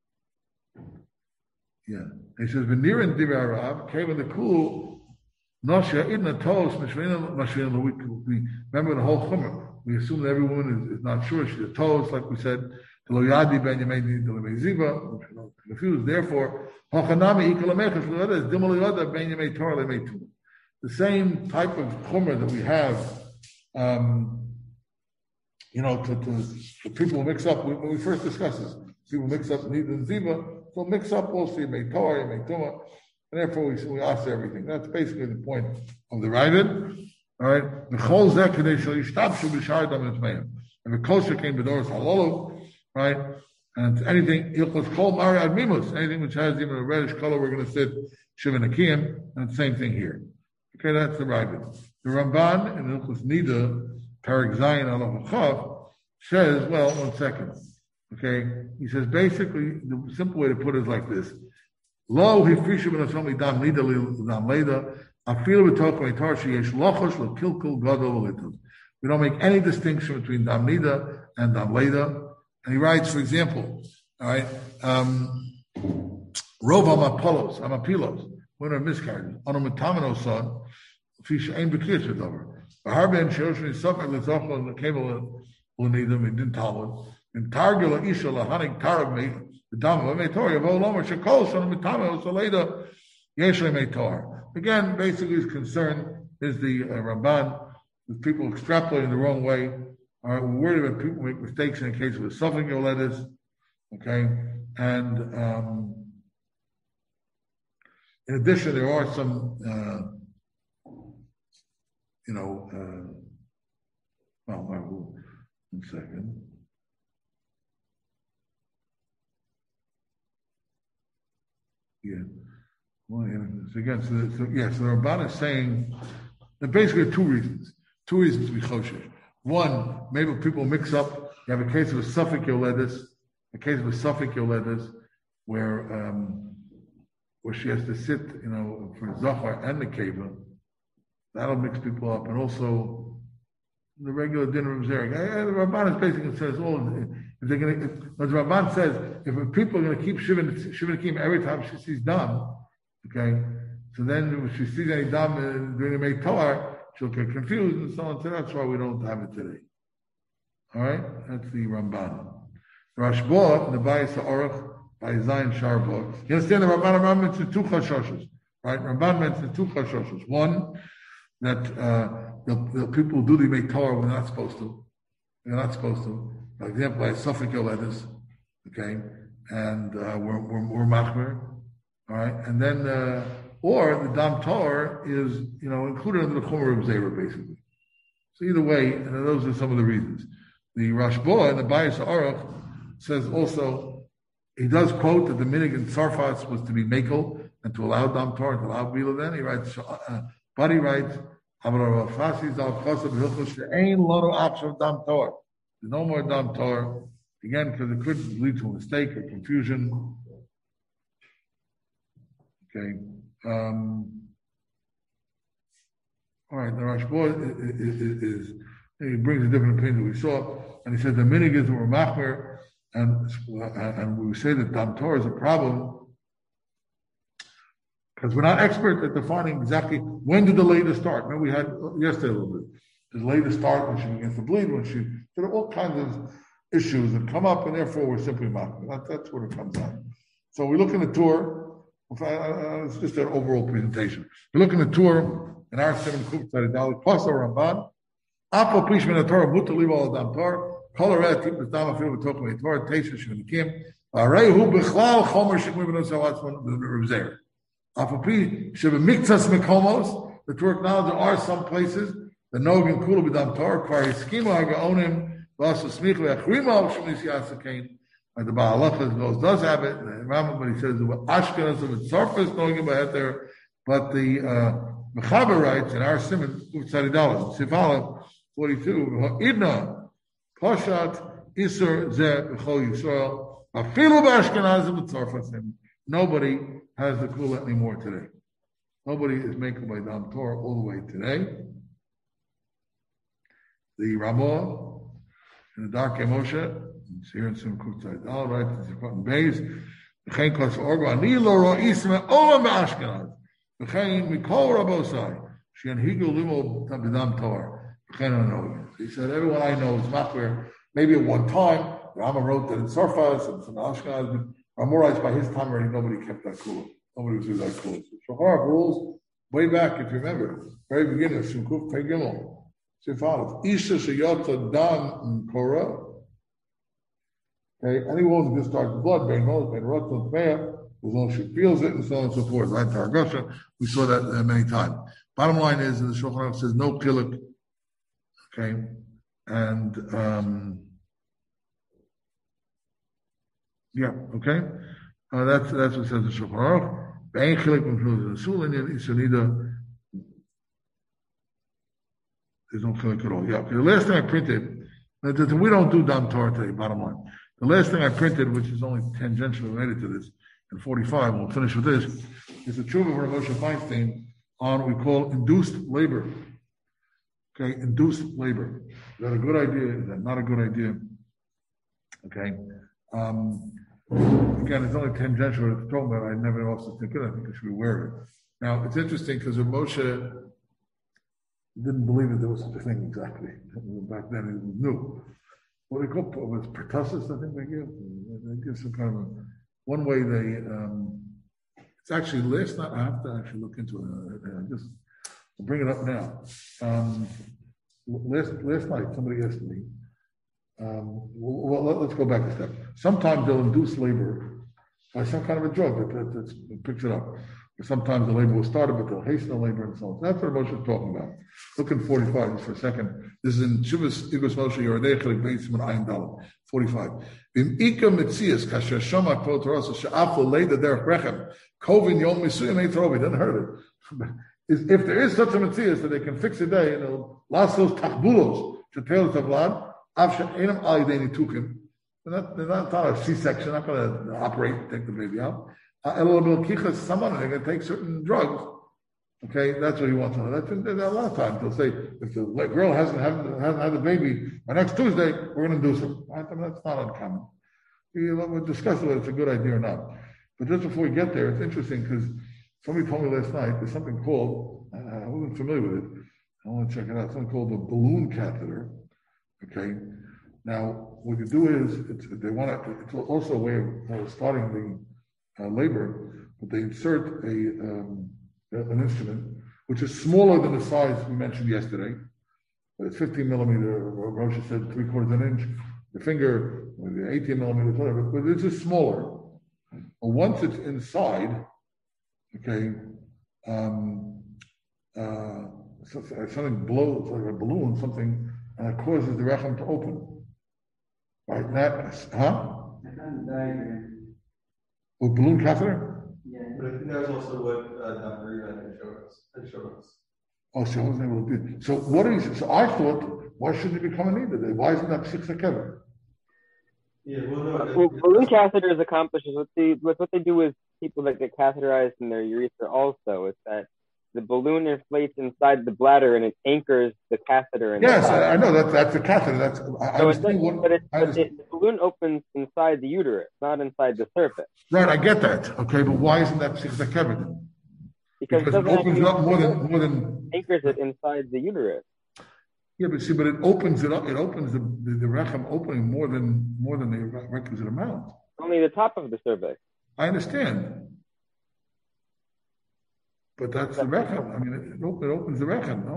yeah. He says, "V'nir and divrei Rav came in the cool nosha idna tos mashvina mashvina." We remember the whole chumrah. We assume that every woman is, is not sure she's a tos, like we said. Lo yadi ben yemei dilemei ziva. Confused. Therefore, hachanami ikalamechas l'yada dimol yada ben yemei Torah lemei tu. The same type of chumrah that we have, um, you know, to, to, to people who mix up. When we first discussed this, people mix up nida and ziva. So mix up also you make Torah, you make Tumah, and therefore we, we ask everything. That's basically the point of the Ravid. All right. The Chol Zeh Kadei Shel Yishtab Shu B'Shar Dam Etmeim. And the kosher came B'Doros Halolu, right? And anything, Ilchos Kol Mari Ad Mimus, anything which has even a reddish color, we're going to sit Shiva Nakiyim, and the same thing here. Okay, that's the Ravid. The Ramban in Ilchos Nida, Parak Zayin Alam Chav, says, well, one second. Okay, he says basically the simple way to put it is like this: Lo hifrishu b'nasam dam lida dam leda afilu b'tok meitar sheyesh lochosh l'kilkul gadol l'litus. We don't make any distinction between dam nida and dam leda. And he writes, for example, all right, um, rov amapolos amapilos when a miscarriage on a metamino son fish ain b'kiyach adover. Harben sheoshni suffer l'zochol l'kevel l'nidim. He didn't tell it. in Targula Isha Lahanik Tarag me the Dama Metor Yavoloma Shakol Son Mitama Saleda Yeshle Metor. Again, basically his concern is the uh, Ramban with people extrapolating the wrong way. All right, we're worried about people make mistakes in the case of the Suffolk Yoledis. Okay, and um, in addition, there are some, uh, you know, uh, well, one second. Yeah. Well, yeah, again, so, so yeah, so the Ramban is saying that basically two reasons. Two reasons to be choshesh. One, maybe people mix up. You have a case of a Suffolk Yoledis, a case of a Suffolk Yoledis, where um, where she has to sit, you know, for Zachar and the Keva. That'll mix people up, and also the regular dinner of Zerek. The Ramban is basically says, "Oh, if they're going to," as the Ramban says, if people are going to keep Shivin Shivin every time she sees Dam, okay, so then if she sees any Dam during the May Torah, she'll get confused and so on. So that's why we don't have it today. All right, that's the Ramban. The Rashba, the Bayis Ha'orach, by Zayin Sharbot. You understand the Ramban? Ramban mentions two chashoshes, right? Ramban mentions two chashoshes. One, that uh, the, the people who do the May Torah when they're not supposed to. They're not supposed to. For example, like Suffolk Yoledis, okay, and uh, we're we're, we're machmer, all right, and then uh, or the Dam Torah is, you know, included under the Chomer of Zera, basically. So either way, and those are some of the reasons. The Rashba and the Bayis Ha'orach says also, he does quote that the minig in Tzarfas was to be mekel and to allow Dam Torah, to allow Bila. Then he writes, uh, but he writes, there's no more Dam Torah, again, because it could lead to a mistake or confusion. Okay. Um, all right, the Rashba is, is, is, he brings a different opinion that we saw, and he said the minig is were machmer, and and we say that Dam Torah is a problem because we're not expert at defining exactly when did the later start. Remember we had yesterday a little bit. Did the later start when she begins to bleed? When she there are all kinds of issues that come up, and therefore we're simply machmer. That, that's what it comes out. So we look in the tour. It's just an overall presentation. We look in the tour in our seven Kuf Tzadidali plus our Ramban. Apple Pishman the Torah Muta Liva Al Dam Torah. Kolorad Tip the Dam Afil V'Tokum Torah Teisha Shvim Kim. Areihu Bichlal Chomer Shekmim V'Nos Havatzman V'Revzer. Apple Pi Sheva Miktzas Mekomos. The Torah acknowledges there are some places the Nog and Kula B'Dam Torah Kvar Yiskima Hagaonim V'Asa Smichli Achrima Sheminis Yasakain. The Baal Halacha does have it, and Rambam, but he says the Ashkenaz of its surface knowing about there, but the uh, Mechaber writes in our Simon Tzadidalah, Sifala forty-two, Idna Poshat Isur Zeh B'Chol Yisrael Afilu B'Ashkenaz of its surface. Nobody has the kula anymore today. Nobody is making by Dam Torah all the way today. The Ramah and the Darkei Moshe. It's here in Sim Kutzai. All right, it's in base. V'chein kos orgo ani lo ro'is me'olam ba'ashkenaz. V'chein mikol rabosai. She'anhigu limo b'dam Torah. V'chein anogin. He said, everyone I know is machmer. Maybe at one time, Rama wrote that in Sarfas and some Ashkenaz, but Rama writes by his time already nobody kept that kula. Nobody was doing that kula. So Shachar rules way back, if you remember, very beginning of Sim Kuf Pei Gimel. Sifalot. Isha sheyotza dam Torah. Okay, any woman just starts blood, being knows, being rotten, as long as she feels it, and so on and so forth. Right, Targosha, we saw that uh, many times. Bottom line is, the Shulchan Aruch says no kilik. Okay, and um, yeah, okay, uh, that's that's what says the Shulchan Aruch. Be'ein kilik from the Sulin Isanida. There's no kilik at all. Yeah. Okay. The last thing I printed, we don't do Dam Torah today. Bottom line. The last thing I printed, which is only tangentially related to this, in forty-five, we'll finish with this, is the Tshuva of Rav Moshe Feinstein on what we call induced labor. Okay, induced labor. Is that a good idea? Is that not a good idea? Okay. Um, again, it's only tangential to talk about. I never also think it. I think I should be aware of it. Now, it's interesting because Rav Moshe didn't believe that there was such a thing exactly. Back then, it was new. what they call was pertussis, I think they give. They give some kind of a, one way they, um, it's actually last night, I have to actually look into it. I just, I'll bring it up now. Um, last, last night, somebody asked me, um, well, let, let's go back a step. Sometimes they'll induce labor by some kind of a drug that, that, that picks it up. Sometimes the labor will start, but they'll hasten the labor and so on. So that's what Moshe is talking about. Look in forty-five just for a second. This is in Shuvas Igos Moshe Yoredei Chelik Beis Min Ayin Dalet. forty-five. Bim Ika Mitzias Kasher Shama Kol Torah She'af Leida Derech Rechem Kovin Yom Misuyim Eitz Rovi. Didn't hurt it. If there is such a Mitzias that they can fix a day and they'll last those tachbulos to tell the Tavlad, Av She'enam Al Yidei Nitukim. They're not, they're not a C-section, not going to operate and take the baby out. Someone they're going to take certain drugs. Okay, that's what he wants to know. That's in, a lot of times they'll say if the girl hasn't hasn't, hasn't had a baby by next Tuesday, we're going to induce her. I mean, that's not uncommon. We, we'll discuss whether it's a good idea or not. But just before we get there, it's interesting because somebody told me last night there's something called I wasn't familiar with it. I want to check it out. Something called the balloon catheter. Okay. Now, what you do is it's, they want to. It's also a way of uh, starting the Uh, labor, but they insert a um, an instrument which is smaller than the size we mentioned yesterday. It's fifteen millimeter. Rosh said three quarters of an inch. The finger, eighteen millimeters, whatever. But this is smaller. But once it's inside, okay, um, uh, so, so something blows like a balloon, something, and it causes the rechem to open. Right? That, huh? With balloon catheter? Yeah. But I think that was also what uh, Doctor Ivan had showed us. Had showed us. Oh, so I wasn't able to do it. So what is so I thought, why shouldn't it become a needed? Why isn't that six a kevin? Yeah, well, no. Uh, well, balloon catheters accomplishes what they what, what they do with people that get catheterized in their urethra also is that the balloon inflates inside the bladder and it anchors the catheter inside. Yes, I, I know that that's the catheter. That's I, so I it's like, what, but, it's, I but it, the balloon opens inside the uterus, not inside the surface. Right, I get that. Okay, but why isn't that six a kevin? Because, because it, it opens it up more than more than anchors it inside the uterus. Yeah, but see, but it opens it up. It opens the the, the rechem opening more than more than the requisite amount. Only the top of the cervix. I understand. But that's the rechem. I mean, it, it opens the rechem, no?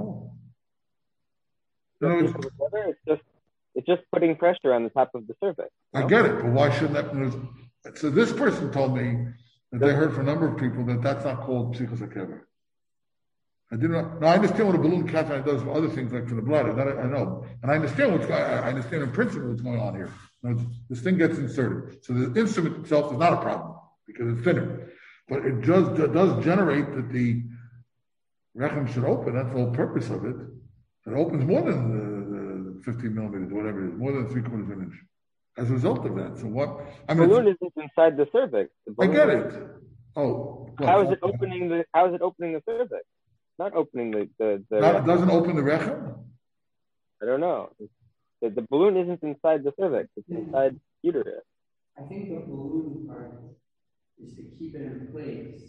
no it's, it's just it's just putting pressure on the top of the cervix. I get it, but why shouldn't that? So this person told me that they heard from a number of people that that's not called psichosakeva. I did not. No, I understand what a balloon catheter does for other things like for the bladder. That I, I know, and I understand what's. I understand in principle what's going on here. You know, this thing gets inserted, so the instrument itself is not a problem because it's thinner. But it just it does generate that the rechem should open. That's the whole purpose of it. It opens more than the, the fifteen millimeters, whatever it is, more than three quarters of an inch. As a result of that, so what? I mean, the balloon isn't inside the cervix. The I get it. Oh, well, how is it opening the? How is it opening the cervix? Not opening the the. the that doesn't open the rechem. I don't know. The, the balloon isn't inside the cervix. It's inside the uterus. I think the balloon part is to keep it in place.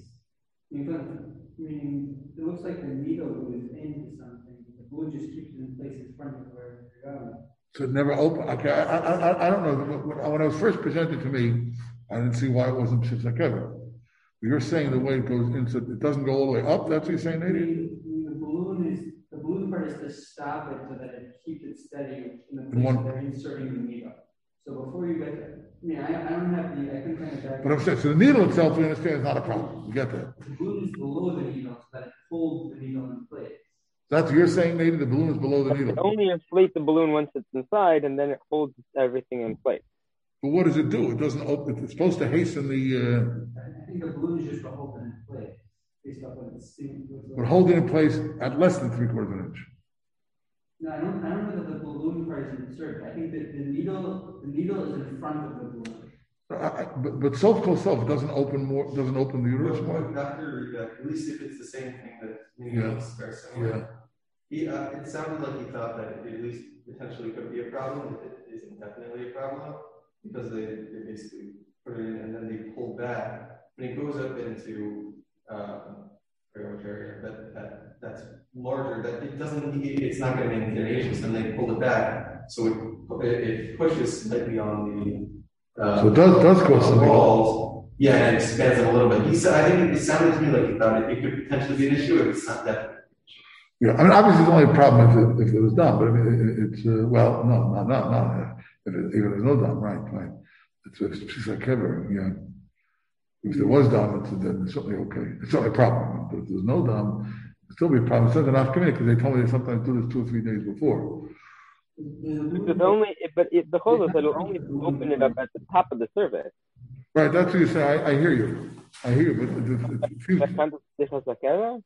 Meaning, it looks like the needle goes into something. The balloon just keeps it in place in front of where you're going. So it never opened. Okay, I, I, I don't know. When it was first presented to me, I didn't see why it wasn't psichosakeva. But you're saying the way it goes into, it doesn't go all the way up. That's what you're saying, Nady? The balloon is the balloon part is to stop it so that it keeps it steady in the place one, where they're inserting the needle. So before you get there, I mean, I, I don't have the, I can kind of back. But I'm saying, so the needle itself, we understand, is not a problem. We get that. The balloon is below the needle so that it holds the needle in place. That's what you're saying, Nady? The balloon is below the needle. It only inflate the balloon once it's inside, and then it holds everything in place. But what does it do? It doesn't open. It's supposed to hasten the. Uh, I think the balloon is just to hold it in place, based off what it's seen. But hold it in place at less than three quarters of an inch. No, I don't. I don't know that the balloon part is inserted. I think that the needle, the needle is in front of the balloon. I, but but self close self doesn't open more. Doesn't open the uterus more. Doctor Rivak, at least if it's the same thing that maybe yeah. are similar. Yeah. He, uh, it sounded like he thought that it at least potentially could be a problem. It isn't definitely a problem because they, they basically put it in and then they pull back. When it goes up into um, which area that, that that's larger, that it doesn't. It, it's not going to make any variations. Then they pull it back, so it it, it pushes slightly on the uh, So it does, does cause on the something. walls. Yeah, and it expands it a little bit. He said, I think it sounded to me like he thought it, it could potentially be an issue if it's not definite. Yeah, I mean, obviously, it's only a problem if it, if it was done, but I mean, it, it's, uh, well, no, no, no, no, if it, if there's no done, right, right. It's, it's just like cover, yeah. If there was done, it's, then it's certainly okay. It's certainly a problem, but if there's no done, it'll still be a problem. It's not enough community because they told me they sometimes do this two or three days before. It's only, but it, the whole is it'll only open it up at the top of the cervix. Right, that's what you say. I, I hear you. I hear you, but it, it, it, it,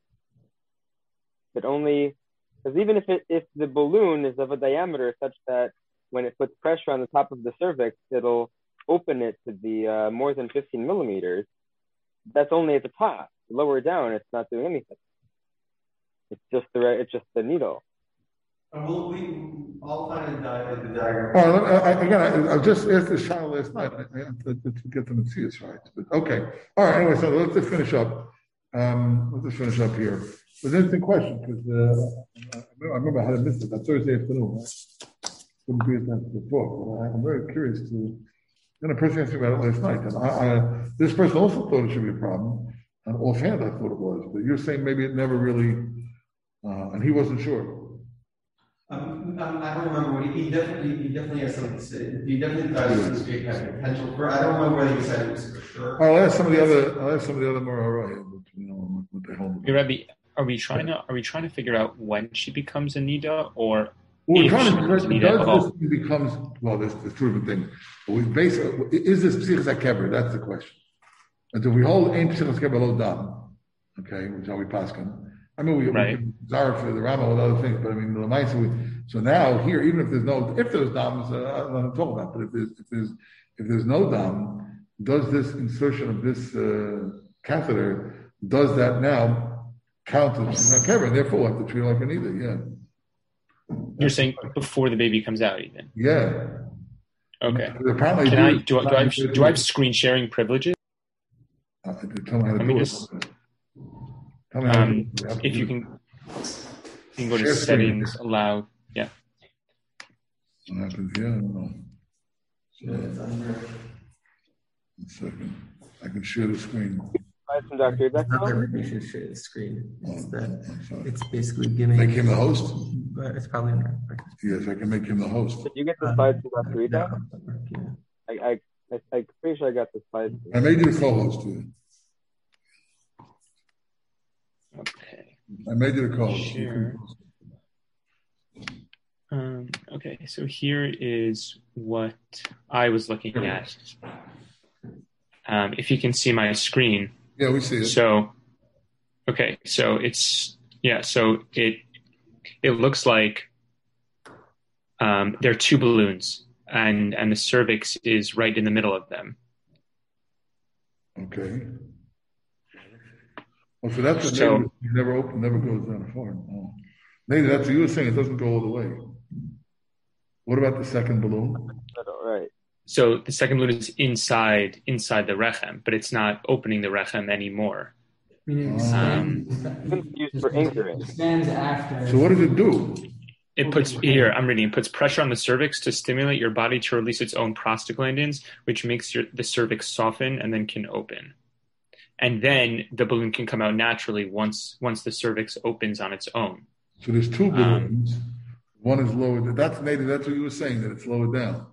But only because even if it if the balloon is of a diameter such that when it puts pressure on the top of the cervix, it'll open it to the uh, more than fifteen millimeters. That's only at the top. Lower down, it's not doing anything. It's just the it's just the needle. Uh, well, we all find the, di- the diagram. Oh, I, I, again, I, I just asked this child last night. I, I have to, to get them to see us right. But okay, all right. Anyway, so let's just finish up. Um, let's just finish up here. It was an interesting question because uh, I remember I had to miss it that Thursday afternoon. Right? Couldn't be at that talk, but I, I'm very curious to. Then a person asked me about it last night, and I, I, this person also thought it should be a problem, and offhand I thought it was. But you're saying maybe it never really, uh, and he wasn't sure. Um, um, I don't remember what he, he definitely he definitely has something to say. He definitely thought it was great had potential for. I don't remember whether he said it was for sure. I'll ask some of the other. I'll ask some of the other more alright, but you know what they hold. Rabbi, are we trying to are we trying to figure out when she becomes a nida or Well, we're if trying she to becomes a does nida at all? this becomes well. There's, there's two different things. But we basically is this psichas hakever? That's the question. And so we hold ain't psichas hakever lo dam, okay, which is how we paskin. I mean, we, right. we can zara for the Rama with other things, but I mean the Lamaisa. We so now here, even if there's no, if there's dams, uh, I don't want to talk about. But if there's if there's if there's no dam, does this insertion of this uh, catheter does that now count as hakever? And therefore, we have to treat it like an either. Yeah. You're saying before the baby comes out, even. Yeah. Okay. Apparently, can I do, I do I have do I have screen sharing privileges? Uh, tell me how to Let do me it. just. Tell me how Um, to do it. if you can, you can go to Share settings, screen. allow. Yeah. What happens here? I don't know. Yeah, it's under. One second. I can share the screen. Hi, from Doctor It's not that Beckman. Rabbi should share the screen. It's Oh, that I'm sorry. it's basically giving. Make him the host? But it's probably not. Yes, I can make him the host. Did you get the slides from Doctor Rita? Yeah. I, I, I, I'm pretty sure I got the slides. I made you the co-host too. Okay. I made you the co-host. Share. Um, okay, so here is what I was looking at. Um, if you can see my screen. Yeah, we see it. So, okay, so it's, yeah, so it it looks like um, there are two balloons, and, and the cervix is right in the middle of them. Okay. Well, so that's what So- maybe it never open, never goes down far. Oh. Maybe that's what you were saying. It doesn't go all the way. What about the second balloon? Right. So the second balloon is inside inside the rechem, but it's not opening the rechem anymore. Meaning it Um, expands, It's used for anchoring. it expands after. So what does it do? It puts here, I'm reading, it puts pressure on the cervix to stimulate your body to release its own prostaglandins, which makes your the cervix soften and then can open. And then the balloon can come out naturally once once the cervix opens on its own. So there's two Um, balloons. One is lowered. That's maybe that's what you were saying, that it's lowered down.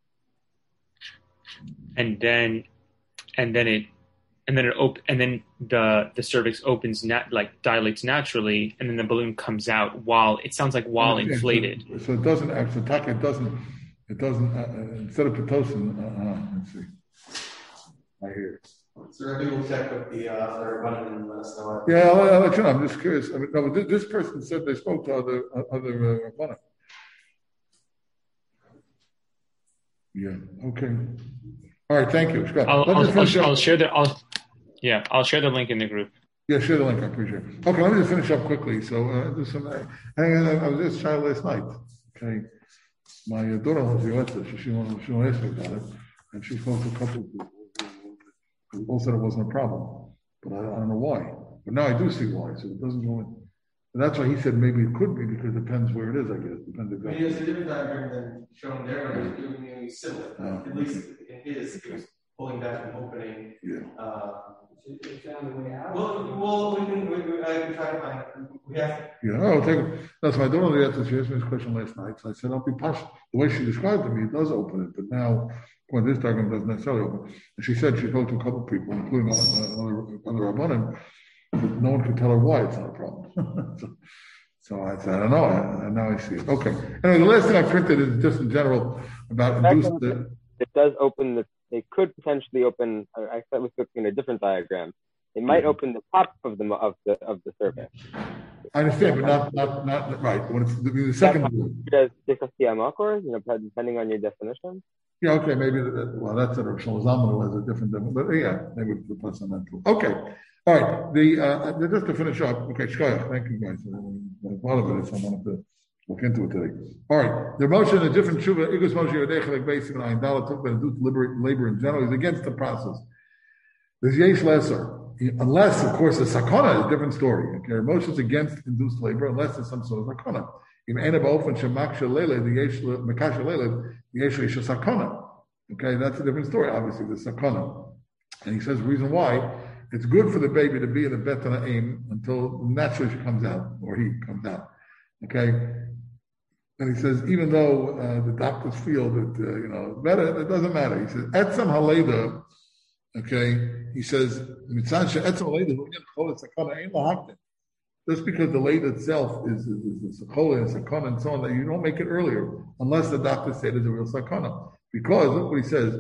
And then and then it and then it op- and then the the cervix opens nat- like dilates naturally, and then the balloon comes out while it sounds like while Okay, inflated. So, so it doesn't actually, Taka, it doesn't, it doesn't, uh, uh, instead of Pitocin, uh, uh, let's see. I hear. So Rabbi will check with the uh, other button and let us know. Yeah, I'll, I'll let you know. I'm just curious. I mean, no, but this, this person said they spoke to other, uh, other, uh, Rabbanim. Yeah, okay. All right, thank you. Scott. I'll, Let's I'll, just finish I'll, up. I'll share the I'll yeah I'll share the link in the group. Yeah, share the link. I appreciate it. Okay, let me just finish up quickly. So, uh, there's some, uh, hang on, I was just child last night. Okay, my uh, daughter was the so she she wanted she wanted to ask me about it, and she spoke to a couple of people who all said it wasn't a problem, but I, I don't know why. But now I do see why. So it doesn't go in. And that's why he said maybe it could be because it depends where it is, I guess. Depends I mean, exactly. it's a different diagram than shown there, but it's doing similar. Oh, At least in his, he was pulling back and opening. Yeah. Uh, It's on the way out. well, well, we can, we, we, I can try to find, we have, Yeah, oh, take it. That's my daughter answered. She asked me this question last night. So I said, I'll be posh. The way she described it to me, it does open it, but now, well, this diagram doesn't necessarily open. And she said she spoke to a couple of people, including other other rabbanim, but no one could tell her why it's not a problem. so, so I said, I don't know, and now I see it. Okay. Anyway, the last thing I printed is just in general about induced. Uh, it does open the. It could potentially open. I thought was looking at a different diagram. It might yeah. open the top of the of the of the cervix. I understand, but not not not right. When it's the, the second. Does or you know, depending on your definition. Yeah, okay, maybe that, well, that's a Rav Shlomo Zalman who has a different, but yeah, maybe the person meant to. Okay, all right. The uh, just to finish up. Okay, shkoyach. Thank you guys. Part of it is I wanted to look into it today. All right, the motion a different tshuva. Igros Moshe Yodech like basic and Ayin Dalet took that do labor labor in general. He's against the process. There's yesh lesser, unless of course the sakana is a different story. Okay, Moshe is against induced labor unless there's some sort of sakana. Okay, that's a different story, obviously, the sakana. And he says the reason why, it's good for the baby to be in the bet aim until naturally she comes out, or he comes out. Okay? And he says, even though uh, the doctors feel that, uh, you know, better, it doesn't matter. He says, etzam haleda, okay, he says, just because the late itself is, is, is a sakana and sakana and so on, that you don't make it earlier unless the doctor said it's a real sakana. Because look what he says.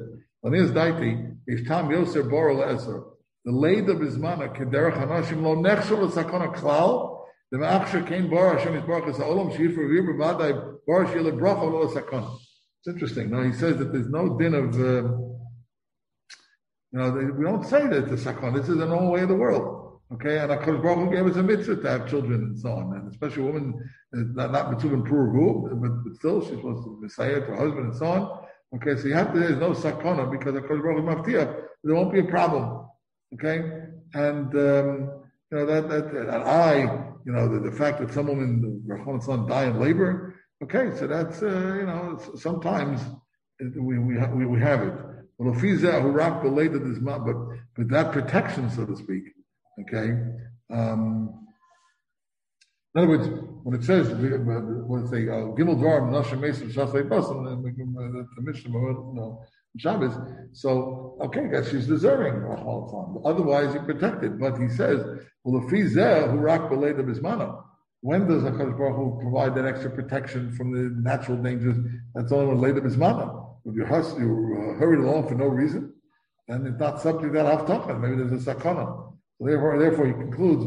The late of Bismana kederach hanashim lo nechshel sakana klal. The ma'achsher kain bar Hashem yisbarach es ha'olam she'ir for reir b'vadai bar she'ir lebracha lo sakana. It's interesting. Now he says that there's no din of, uh, you know, they, we don't say that it's a sakana. This is the normal way of the world. Okay, and HaKadosh Baruch Hu gave us a mitzvah to have children and so on, and especially a woman is not not mitzvah in pur but, but still she's supposed to messiah to her husband and so on. Okay, so you have to, there's no sakana because HaKadosh Baruch Hu maftiach, there won't be a problem. Okay, and um, you know that that and I, you know, the, the fact that some women, Rachman son, die in labor. Okay, so that's uh, you know sometimes we we we, we have it. Well, who rock the later this month, but but that protection, so to speak. Okay. Um, in other words, when it says, when it say Gimel Dvarim Nashim Mesim Shasei Basim, the Mishnah, you know, Shabbos. So, okay, guys, she's deserving. Otherwise, you're protected. But he says, well, if he's there, who rock belay the bismana. When does HaKadosh Baruch Hu provide that extra protection from the natural dangers? That's only when later bismana. If you're hus- you're uh, hurried along for no reason, then it's not subject to that haftarah. Maybe there's a sakana. Therefore, therefore, he concludes,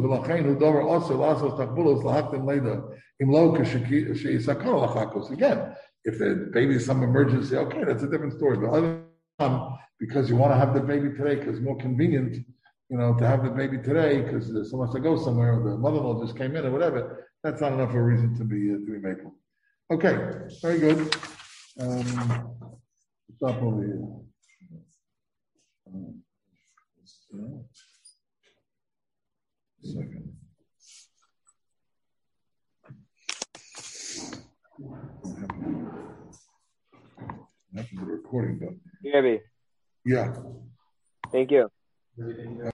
again, if the baby is some emergency, okay, that's a different story. But other than because you want to have the baby today because it's more convenient, you know, to have the baby today because there's so much to go somewhere, or the mother-in-law just came in or whatever, that's not enough of a reason to be, uh, to be making. Okay, very good. Um, stop over here. Um, so, second. What happened? What happened to the recording button? Gabby. Yeah. Thank you.